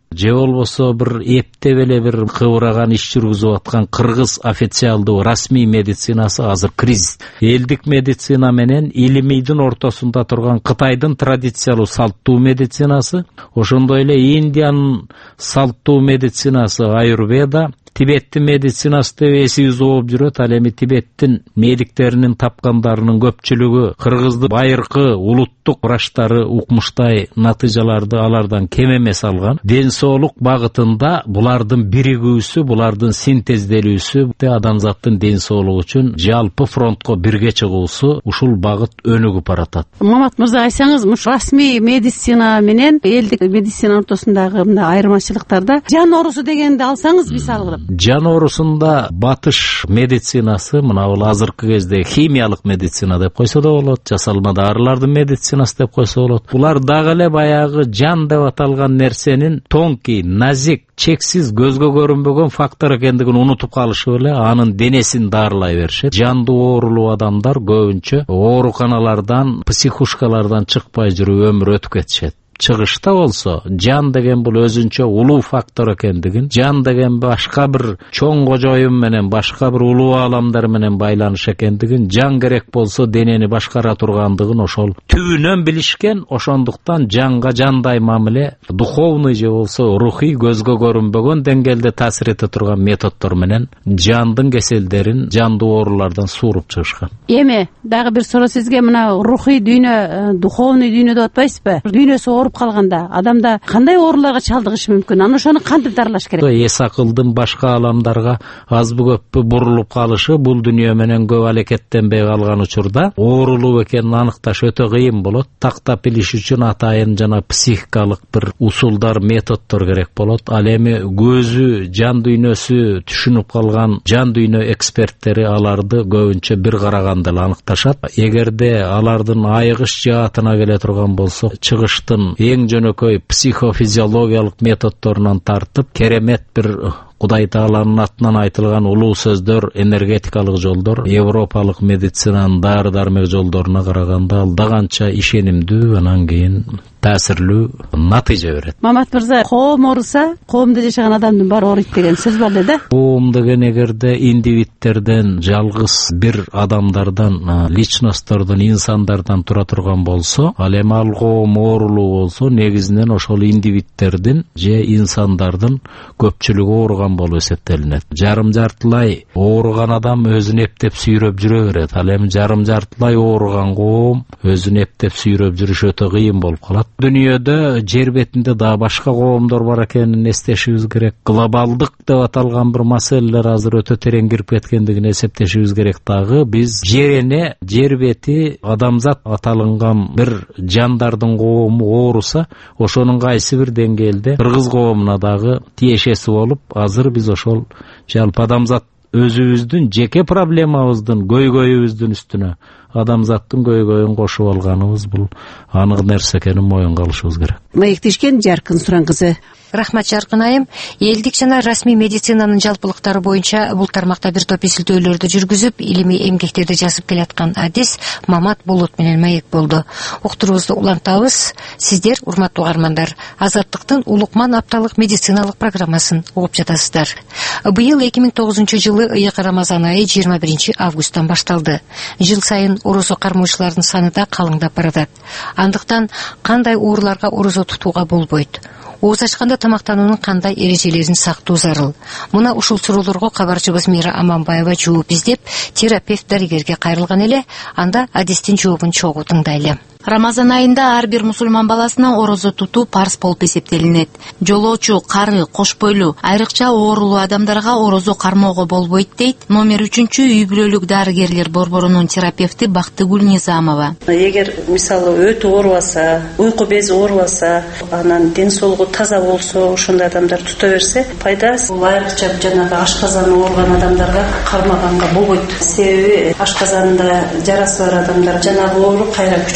же болбосо бир эптеп эле бир кыбыраган иш жүргүзүп аткан кыргыз официалдуу расмий медицинасы азыр кризис. Элдик медицина менен илимийдин ортосунда турган Кытайдын традициялуу салттуу медицинасы, ошондой эле Индиянын салттуу медицинасы аюрведа, Тибеттин медицинасы деп эсибиз ооп жүрөт. Ал эми Тибеттин медиктеринин тапкандарынын көпчүлүгү кыргыздын байыркы улуттук врачтары укмуштай натыйжаларды алардан кем эмес алган. Ден соолук багытында булардын биригүүсү, булардын синтезделүүсү адамзаттын ден соолугу үчүн жалпы фронтко бирге чыгуусу ушул багыт өнүгүп баратат. Мамат мырза, айсаңыз, муш расмий медицина менен элдик медицина ортосундагы мындай айырмачылыктарда жан оорусу дегенди алсаңыз, мисалы кылып. Жан оорусунда батыш медицинасы, мына бул азыркы кезде химиялык медицина деп койсо да болот, жасалма дарылардын медицинасы деп койсо болот. Булар дагы эле баягы жан деп аталган нерсенин тонкий, назик, чексиз, көзгө көрүнбөгөн фактор экендигин унутуп калышып эле анын денесин дарылай беришет. Жандуу оорулуу адамдар көбүнчө ооруканалардан, психушкалардан чыкпай жүрүп өмүр өтүп кетишет. Чыгышта болсо жан деген бул өзүнчө улуу фактор экендигин, жан деген башка бир чоң кожоюн менен, башка бир улуу ааламдар менен байланыш экендигин, жан керек болсо денени башкара тургандыгын ошол түбүнөн билишкен. Ошондуктан жанга жандай мамиле, духовный же болсо рухий, көзгө көрүнбөгөн деңгээлде таасир эте турган методдор менен жандын кеселдерин, жандуу оорулардан сууруп чыгышкан. Эми дагы бир суроо сизге, мына рухий дүйнө, духовный дүйнө деп атпайсызбы? Дүйнөсү калганда адамда кандай ооруларга чалдыгышы мүмкүн? Аны ошону кантип дарылаш керек? Эс акылдын башка ааламдарга азбы көппү бурулуп калышы, бул дүйнө менен көп алекеттенбей калган учурда оорулуу экенин аныкташ өтө кыйын болот. Тактап билиш үчүн атайын жана психикалык бир усулдар, методдор керек болот. Ал эми көзү, жан дүйнөсү түшүнүп калган жан дүйнө эксперттери аларды көбүнчө бир караганда эле аныкташат. Эгерде алардын айыгыш жаатына келе турган болсок, чыгыштын эң жөнөкөй психофизиологиялык методдорунан тартып, керемет бир Кудай Тааланын атынан айтылган улуу сөздөр, энергетикалык жолдор, европалык медицинанын дары дармек жолдоруна караганда алда канча ишенимдүү, анан кийин таасирлүү натыйжа берет. Мамат мырза, коом ооруса, коомдо жашаган адамдын баары ооруйт деген сөз бар эле да. Коом деген эгерде индивидтерден, жалгыз бир адамдардан, личносттордон, инсандардан тура турган болсо, ал эми ал коом оорулуу болсо, негизинен ошол индивидтердин же инсандардын көпчүлүгү ооруган болуп эсептелинет. Жарым жартылай ооруган адам өзүн эптеп сүйрөп жүрө берет. Ал эми жарым жартылай ооруган коом өзүн эптеп сүйрөп жүрүш өтө кыйын болуп калат. Дүйнөдө, жер бетинде да башка коомдор бар экенин эстешибиз керек. Глобалдык деп аталган бир маселелер азыр өтө терең кирип кеткендигин эсептешибиз керек. Дагы биз жер эне, жер бети, адамзат аталынган бир жандардын коому ооруса, ошонун кайсы бир деңгээлде кыргыз коомуна дагы тиешеси болуп, азыр биз ошол жалпы адамзат өзүбүздүн жеке проблемабыздын, көйгөйүбүздүн үстүнө адамзаттын көйгөйүн кошуп алганыбыз бул анык нерсе экенин моюнга алышыбыз керек. Маектешкен Жаркын Суран кызы. Рахмат Жаркын айым. Элдик жана расмий медицинанын жалпылыктары боюнча бул тармакта бир топ изилдөөлөрдү жүргүзүп, илимий эмгектерди жазып келаткан адис Мамат Болот менен маек болду. Уктурубузду улантабыз. Сиздер, урматтуу угармандар, Азаттыктын Улукман апталык медициналык программасын угуп жатасыздар. Быйыл эки миң тогузунчу жылы ыйык Рамазан айы жыйырма биринчи августтан башталды. Жыл сайын орозо кармоочулардын саны да калыңдап баратат. Андыктан кандай ооруларга орозо тутууга болбойт? Ооз ачканда тамактануунун кандай эрежелерин сактоо зарыл? Мына ушул суроолорго кабарчыбыз Мира Аманбаева жооп издеп, терапевт дарыгерге кайрылган эле. Анда адистин жообун чогуу тыңдайлы. Рамазан айында ар бир мусулман баласына орозо тутуу парз болуп эсептелинет. Жолоочу, кары, кош бойлуу, айрыкча оорулуу адамдарга орозо кармоого болбойт дейт номер үчүнчү үй бүлөлүк дарыгерлер борборунун терапевти Бактыгүл Низамова. Эгер мисалы өтө оорубаса, уйку бези оорубаса, анан ден соолугу таза болсо, ошондой адамдар тута берсе, пайдасы бул айрыкча жанагы ашказаны ооруган адамдарга кармаганга болбойт. Себеби ашказанында жарасы бар адамдар жанагы оору кайра күчөп кетиши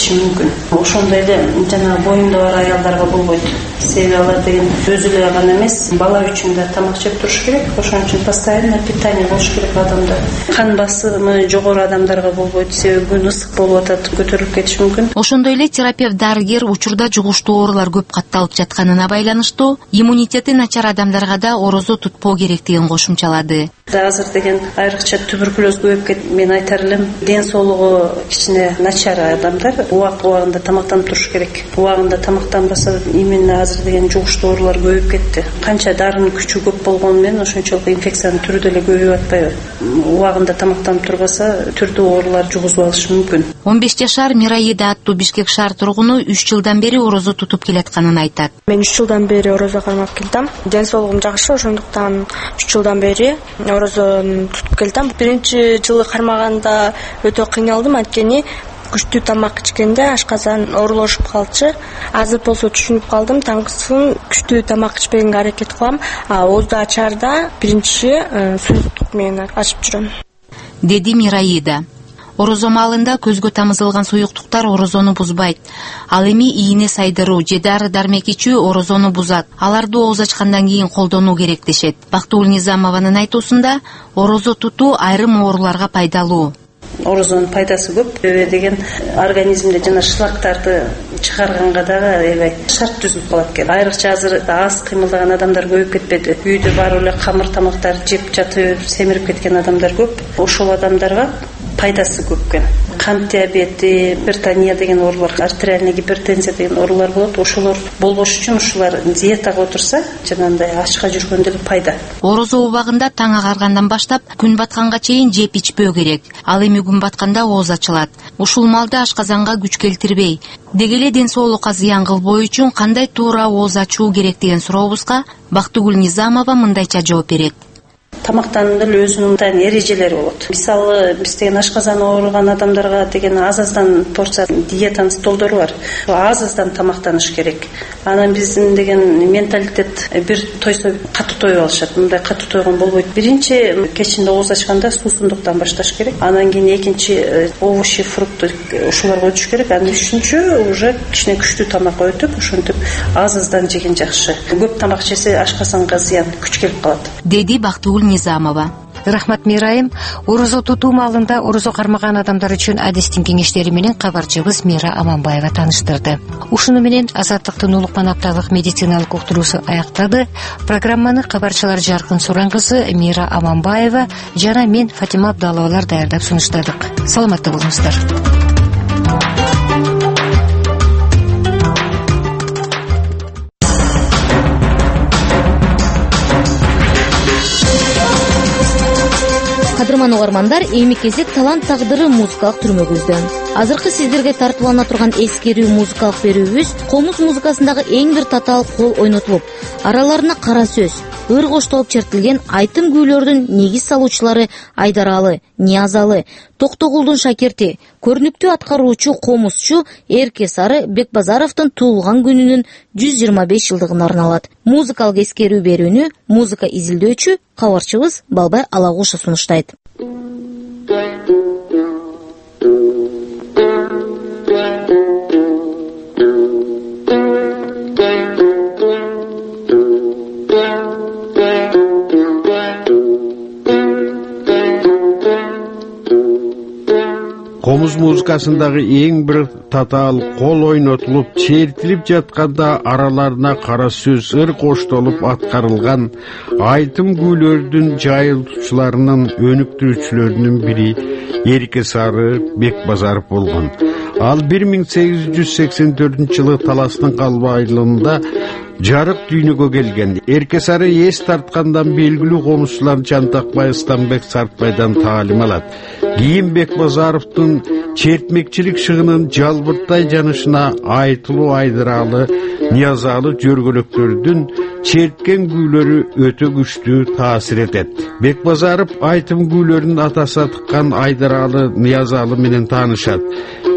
кетиши мүмкүн. Ошондой эле жана боюнда бар аялдарга болбойт. Себеби алар деген өзү эле гана эмес, бала үчүн да тамак жеп туруш керек. Ошон үчүн постоянно питание болуш керек адамда. Кан басымы жогору адамдарга болбойт, себеби күн ысык болуп атат, көтөрүлүп кетиши мүмкүн. Ошондой эле терапевт дарыгер учурда жугуштуу оорулар көп катталып жатканына байланыштуу иммунитети начар адамдарга да орозо тутпоо керектигин кошумчалады. Азыр деген айрыкча туберкулез көбөйүп кетти. Мен айтар элем, ден соолугу кичине начар адамдар убак убагында тамактанып туруш керек. Убагында тамактанбаса, именно азыр деген жугуштуу оорулар көбөйүп кетти. Канча дарынын күчү көп болгону менен ошончолук инфекциянын түрү деле көбөйүп атпайбы? Убагында тамактанып турбаса, түрдүү оорулар жугузуп алышы мүмкүн. он беш жашар Мираида аттуу Бишкек шаар тургуну үч жылдан бери орозо тутуп келатканын айтат. Мен үч жылдан бери орозо кармап келдим. Ден соолугум жакшы, ошондуктан үч жылдан бери орозону тутуп келдим. Биринчи жылы кармаганда өтө кыйналдым, анткени күчтүү тамак ичкенде ашказан оорулошуп калчу. Азыр болсо түшүнүп калдым, таңкысын күчтүү тамак ичпегенге аракет кылам. Оозду ачаарда биринчи суюктук менен ачып жүрөм, деди Мираида. Орозо маалында көзгө тамызылган суюктуктар орозону бузбайт. Ал эми ийне сайдыруу же дары дармек ичүү орозону бузат. Аларды ооз ачкандан кийин колдонуу керек дешет. Бактыгүл Низамованын айтуусунда орозо тутуу айрым ооруларга пайдалуу. Орозонун пайдасы көп. Себеби деген организмде жана шлактарды чыгарганга дагы аябай шарт түзүлүп калат экен. Айрыкча азыр аз кыймылдаган адамдар көбөйүп кетпеди. Үйдө барып эле камыр тамактарды жеп жатып семирип кеткен адамдар көп. Ошол адамдарга пайдасы көп экен. Кант диабети, гипертония деген оорулар, артериальный гипертензия деген оорулар болот. Ошолор болбош үчүн ушулар диетага отурса, жанагындай ачка жүргөндө эле пайда. Орозо убагында таң агаргандан баштап күн батканга чейин жеп ичпөө керек. Ал эми күн батканда ооз ачылат. Ушул маалда ашказанга күч келтирбей, деги эле ден соолукка зыян кылбоо үчүн кандай туура ооз ачуу керек деген сурообузга Бактыгүл Низамова мындайча жооп берет. Тамактанууда эле өзүнүн эрежелери болот. Мисалы, биз деген ашказаны ооруган адамдарга деген аз-аздан порция диетанын столдору бар. Аз-аздан тамактаныш керек. Анан биздин деген менталитет бир тойсо катуу тоюп алышат. Мындай катуу тойгон болбойт. Биринчи кечинде ооз ачканда суусундуктан башташ керек. Анан кийин экинчи овощи, фрукты ушуларга өтүш керек. Анан үчүнчү уже кичине күчтүү тамакка өтүп, ошентип аз-аздан жеген жакшы. Көп тамак жесе ашказанга зыян, күч келип калат, деди Бактыгүл Низамова. Рахмат Мирайым. Орозо тутуу маалында орозо кармаган адамдар үчүн адистин кеңештери менен кабарчыбыз Мира Аманбаева тааныштырды. Ушуну менен Азаттыктын улукман апталык медициналык уктуруусу аяктады. Программаны кабарчылар Жаркын Суран кызы, Мира Аманбаева жана мен Фатима Абдаловалар даярдап сунуштадык. Саламатта болуңуздар. Кадырман угармандар, эми кезек талант тагдыры музыкалык түрмөгүздө. Азыркы сиздерге тартуулана турган эскерүү музыкалык берүүбүз комуз музыкасындагы эң бир татаал кол ойнотулуп, араларына кара сөз, ыр коштолуп чертилген айтым күүлөрдүн негиз салуучулары Айдаралы, Ниязалы, Токтогулдун шакирти, көрүнүктүү аткаруучу комузчу Эрке Сары Бекбазаровдун туулган күнүнүн жүз жыйырма беш жылдыгына арналат. Музыкалык эскерүү берүүнү музыка изилдөөчү кабарчыбыз Балбай Алагуша сунуштайт. Комуз музыкасындагы эң бир татаал кол ойнотулуп, чертилип жатканда араларына кара сөз, ыр коштолуп аткарылган айтым күүлөрдүн жайылтуучуларынын өнүктүрүүчүлөрүнүн бири Эрке Сары Бекбазаров болгон. Ал бир миң сегиз жүз сексен төртүнчү жылы Таластын Калбайлыгында жарык дүйнөгө келген. Эрке Сары эс тарткандан белгилүү комузчулар Жантакбай Станбек Сартбайдан таалим алат. Кийин Бекбазаровдун чертмекчилик шыгынын жалбырттай жанышына айтылуу Айдаралы, Ниязалы жөргөлөктөрдүн черткен күүлөрү өтө күчтүү таасир этет. Бекбазаров айтым күүлөрүн атаса тыккан Айдаралы, Ниязалы менен таанышат.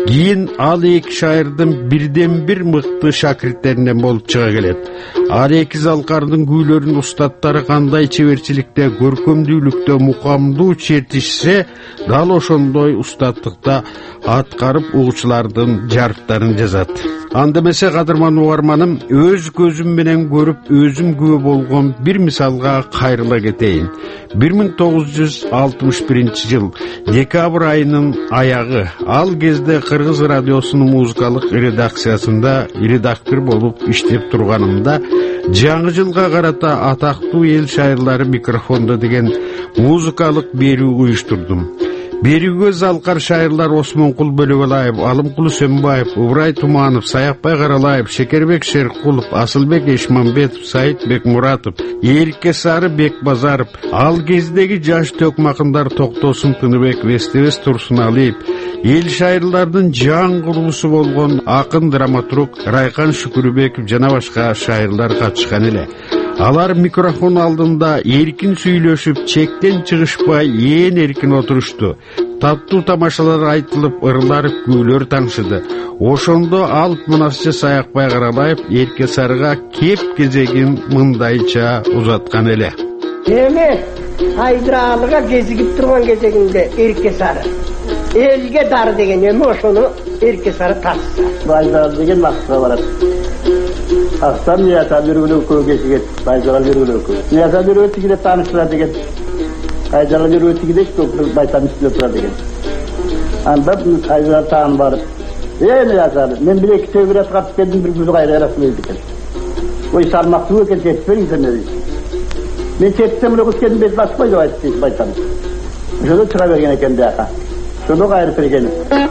Кийин ал эки шайырдын бирден бир мыкты шакирттеринен болуп чыга келет. Ар эки залкардын күүлөрүн устаттары кандай чеберчиликте, көркөмдүүлүктө мукамдуу чертишсе, дал ошондой устаттыкта аткарып угуучулардын жарыктарын жазат. Анда эмесе кадырман угарманым, өз көзүм менен көрүп, өзүм күбө болгон бир мисалга кайрыла кетейин. бир миң тогуз жүз алтымыш биринчи жыл декабрь айынын аягы, ал кезде Кыргыз радиосунун музыкалык редакциясында редактор болуп иштеп турганымда жаңы жылга карата атактуу эл шайырлары микрофондо деген музыкалык берүү уюштурдум. Берүүгө залкар шайырлар Осмонкул Бөлөбалаев, Алымкул Сөнбаев, Убрай Туманов, Саякбай Каралаев, Шекербек Шеркулов, Асылбек Эшмамбетов, Саид Бекмуратов, Эрке Сары Бекбазаров, ал кездеги жаш төкмакындар Токтосун Тыныбек, Вестебес Турсуналиев, эл шайырлардын жан курбусу болгон акын драматург Райкан Шүкүрбеков жана башка шайырлар катышкан эле. Алар микрофон алдында эркин сүйлөшүп, чектен чыгышпай ээн эркин отурушту. Таттуу тамашалар айтылып, ырлар, күүлөр таңшыды. Ошондо алып мунасчы Саякбай Карабаев Эрке Сарыга кеп кезегин мындайча узаткан эле. Эми Айдыралыга кезигип турган кезегинде Эрке Сары элге дар деген эми ошону Эрке Сары тасса. Байзал деген максатка барат. Астан нияса бирүүнү көй кечигет, байзал бирүүнү көй. Нияса бирүү тигиде тааныштыра деген. Айдала бирүү тигиде көпүр байтан үстүнө тура деген. Анда айдала таан барып, "Эй нияса, мен бир эки төбүрөт катып келдим, бир күзү кайра расмейди экен. Ой сармактуу экен жетпейин сен dedi. Мен четтем эле кускендин бет баспай деп айтты байтан. Ошондо чыга берген экен дияка. Ошондо кайрып берген.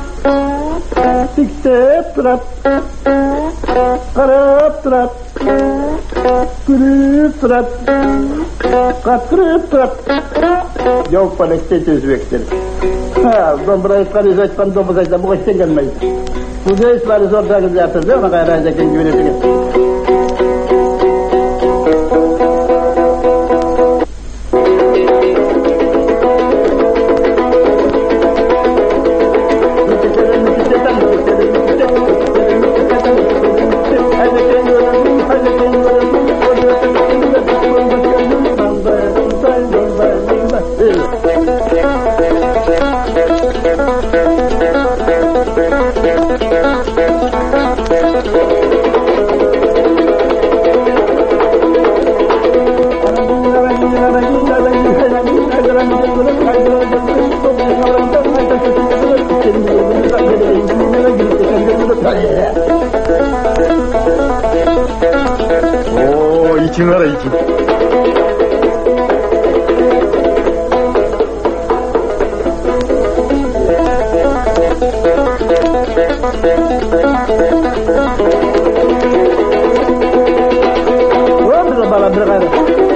Тиктеп турат, карап турат, күрүп турат, катырып турат. Жауап балектейт өзбектер. Ha, домбыра айткан өзү айткан домбуз айта, буга эчтен келмейт. Бул эч баары зордагы жатыр, да, кайра айта экен жиберет экен. Oo, için var için. Var bana bir gayrı.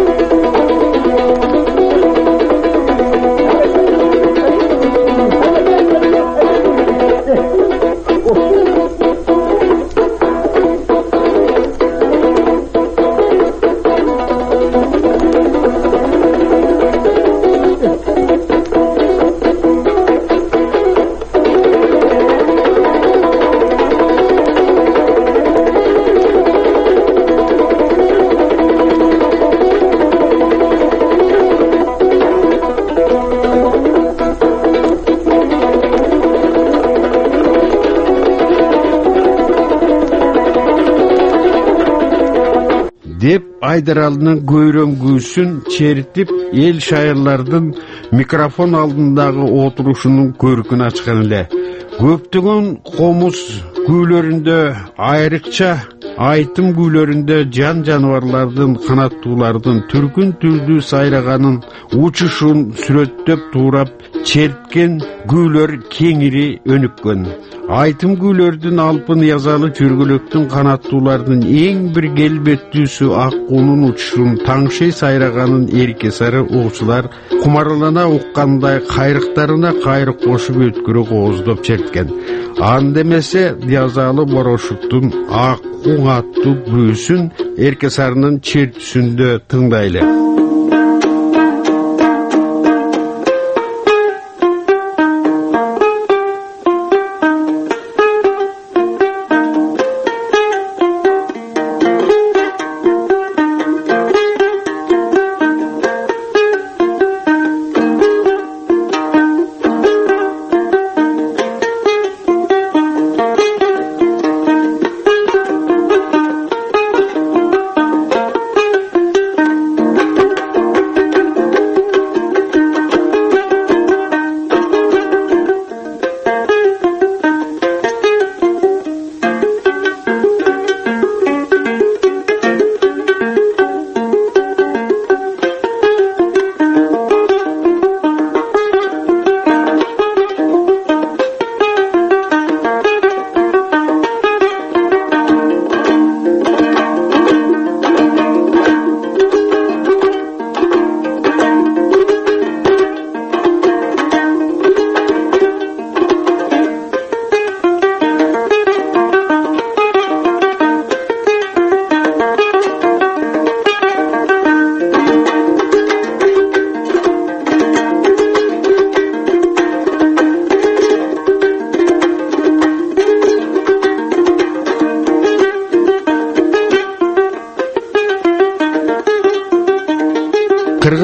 деп Айдаралынын көйрөңгүүсүн чертип эл шайырлардын микрофон алдындагы отурушунун көркүн ачкан эле. Көптөгөн комуз күүлөрүндө, айрыкча айтым күүлөрүндө жан жаныбарлардын, канаттуулардын түркүн түрдүү сайраганын, учушун сүрөттөп туурап черткен күүлөр кеңири өнүккөн. Айтым күүлөрдүн алпын язалы жүргөлөктүн канаттуулардын эң бир келбеттүүсү аккуунун учушун таңшый сайраганын Эрке Сары угуучулар кумарлана уккандай кайрыктарына кайрык кошуп өткөрө кооздоп черткен. Анда эмесе язалы борошуктун аккуң аттуу күүсүн Эрке Сарынын чертүүсүндө тыңдайлы.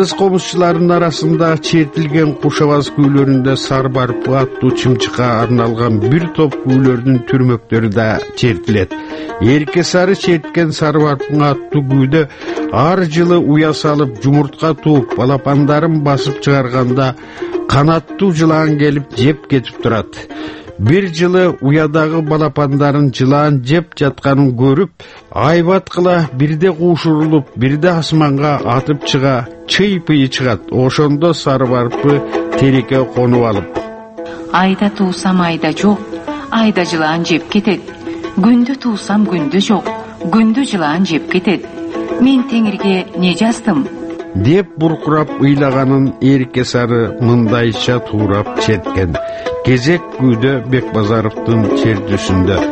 кыргыз комузчуларынын арасында чертилген кушабаз күүлөрүндө сары барпы аттуу чымчыкка арналган бир топ күүлөрдүн түрмөктөрү да чертилет. Эрке сары черткен сары барпын аттуу күүдө ар жылы уя салып жумуртка тууп балапандарын басып чыгарганда канаттуу жылаан келип жеп кетип турат. Бир жылы уядагы балапандарын жылаан жеп жатканын көрүп, айбаткыла бирде куушурулуп, бирде асманга атып чыга, чый-пыйы чыгат. Ошондо сары барпы тереке конуп алып: айда туусам айда жок, айда жылаан жеп кетет. Күндө туусам күндө жок, күндө жылаан жеп кетет. Мен теңирге не жаздым? деп буркурап ыйлаганын Эрке сары мындайча туурап черткен. Кезек күүдө Бекбазаровдун чертүүсүндө.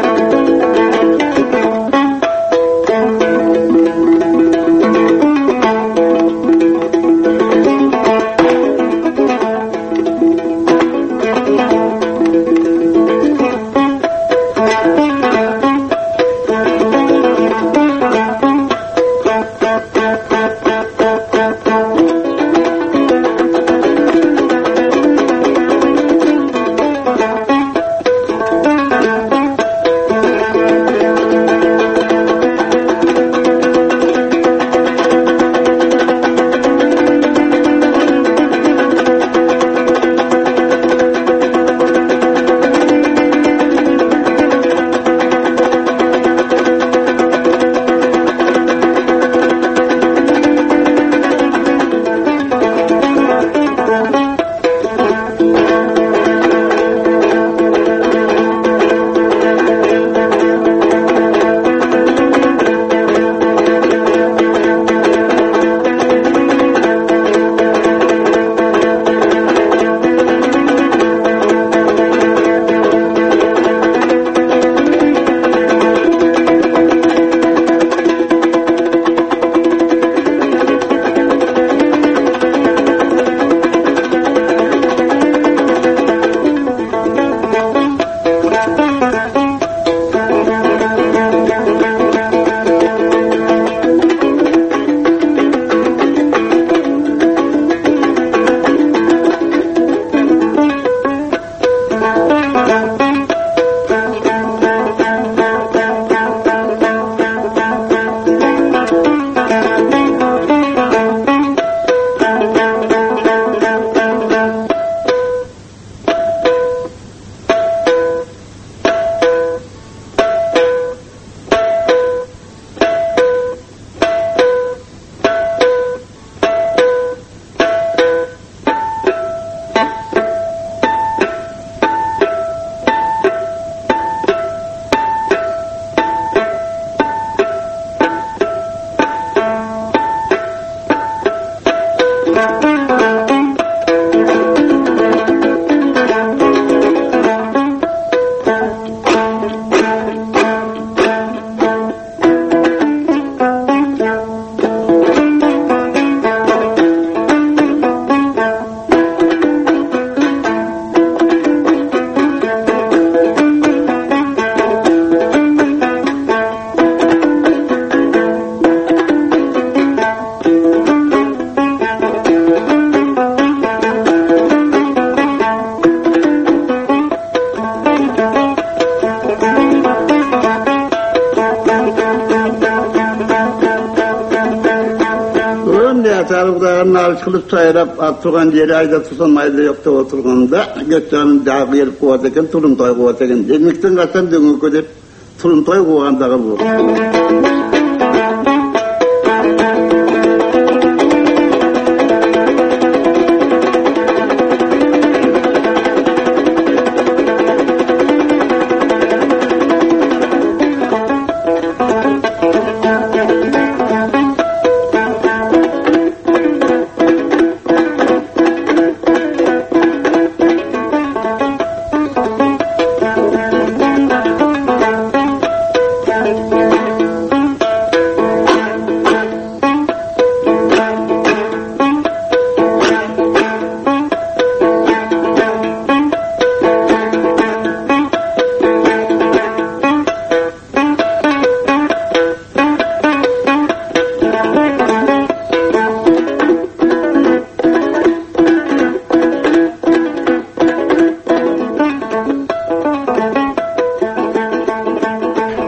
Kılıp sayırıp attırgan yeri ayda tutan ayda yokta oturganda götürün dağı gelip koyat eken, tulum toy koyat eken. Elmekten kaçtan döngü ködep tulum toy koyandağı bu.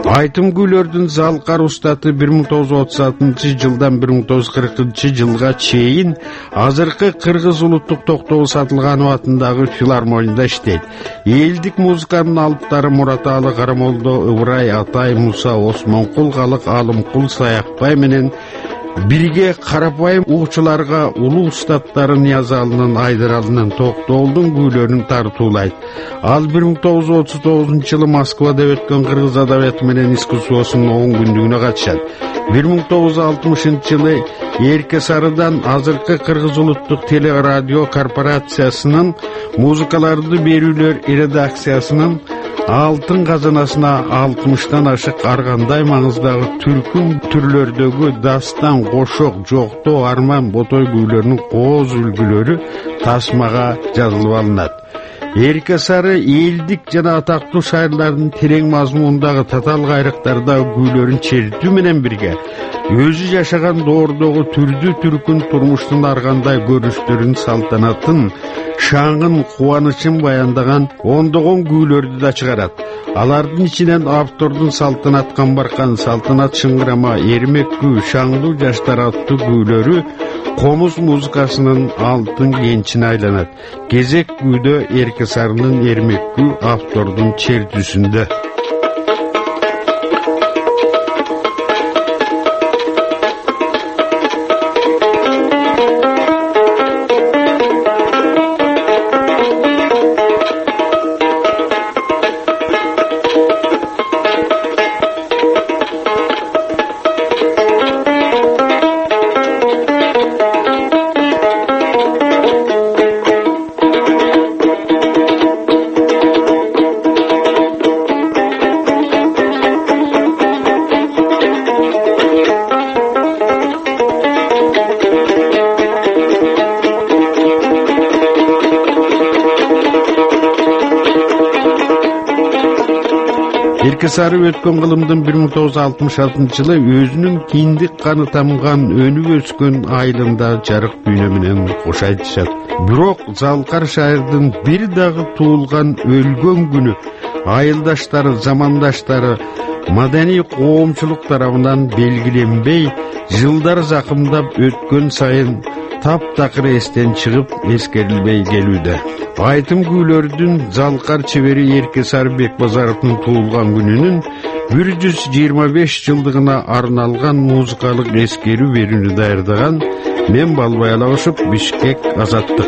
Айтым күйлөрдүн залкар устаты бир миң тогуз жүз отуз алтынчы жылдан бир миң тогуз жүз кыркынчы жылга чейин азыркы Кыргыз улуттук токтогул Сатылганов атындагы филармонияда иштейт. Элдик музыканын алыптары Мураталы, Карамолдо, Ыбырай, Атай, Муса, Осмонкул, Калык, Алымкул, Саякбай менен бирге карапайым угчуларга улуу устаттары Ниязалынын, Айдаралынын, Токтогулдун күйлөрүн тартуулайт. Ал бир миң тогуз жүз отуз тогузунчу жылы Москвада өткөн Кыргыз адабияты менен искусствосунун он күндүгүнө катышат. бир миң тогуз жүз алтымышынчы жылы Эрке Сарыдан азыркы Кыргыз улуттук телерадио корпорациясынын музыкаларды берүүлөр редакциясынын алтын казанасына алтымыштан ашык ар кандай маңыздагы түркүн түрлөрдөгү дастан, кошок, жоктоо, арман, ботой күйлөрүнүн кооз үлгүлөрү тасмага жазылып алынат. Эрке Сары элдик жана атактуу шайырлардын терең мазмундагы татаал кайрыктардагы күйлөрүн чертүү менен бирге өзү жашаган доордогу түрдүү түркүн турмуштун ар кандай көрүнүштөрүн, салтанатын, шаңын, кубанычын баяндаган ондогон күйлөрдү да чыгарат. Алардын ичинен автордун Салтанат Камбаркан, Салтанат Шыңгырама, Эрмек күү, Шаңдуу жаштар аттуу күйлөрү комуз музыкасынын алтын кенчине айланат. Кезек күүдө Эрке Сарынын Эрмек күү автордун чертүүсүндө. Эрке Сары өткөн кылымдын бир миң тогуз жүз алтымыш алтынчы жылы өзүнүн киндик каны тамган, өнүп өскөн айылында жарык дүйнө менен кош айтышат. Бирок залкар шайырдын бир дагы туулган, өлгөн күнү айылдаштары, замандаштары, маданий коомчулук тарабынан белгиленбей, жылдар закымдап өткөн сайын таптакыр эстен чыгып, эскерилбей келүүдө. Айтым күйлөрдүн залкар чебери Эрке Сары Бекбазаровдун туулган күнүнүн бир жүз жыйырма беш жылдыгына арналган музыкалык эскерүү берүүнү даярдаган мен Балбай Алабашев, Бишкек, Азаттык.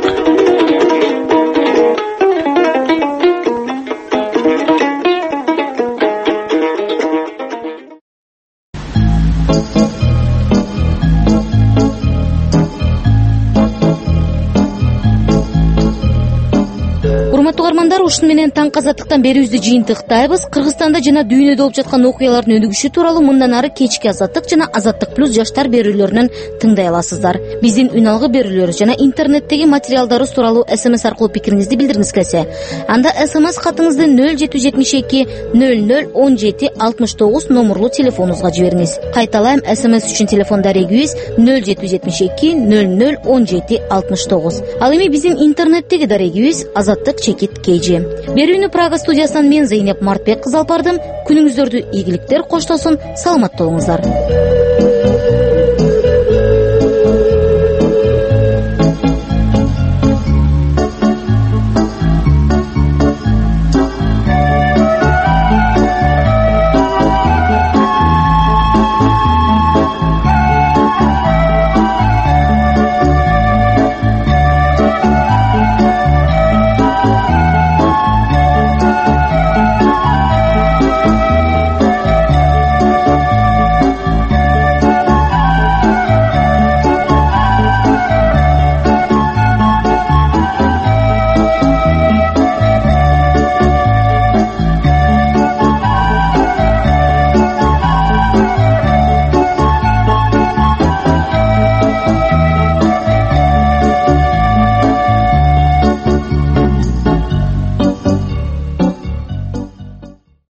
Ушун менен таң азаттыктан берүүбүздү жыйынтыктайбыз. Кыргызстанда жана дүйнөдө болуп жаткан окуялардын өнүгүшү тууралуу мындан ары кечки Азаттык жана Азаттык плюс жаштар берүүлөрүнөн тыңдай аласыздар. Биздин үн алгы берүүлөр жана интернеттеги материалдарыбыз тууралуу смс аркылуу пикириңизди билдиргиңиз келсе, анда смс катыңызды нөл жети жүз жетимиш эки нөл нөл он жети алтымыш тогуз номерлуу телефонубузга жибериңиз. Кайталайм, смс үчүн телефон дарегибиз нөл жети жүз жетимиш эки нөл нөл он жети алтымыш тогуз. Ал эми биздин интернеттеги дарегибиз Азаттык чекит kg. Берүүнү Прага студиясынан мен Зейнеп Мартбек кызы алып бардым. Күнүңүздөрдү ийгиликтер коштосун, саламатта болуңуздар.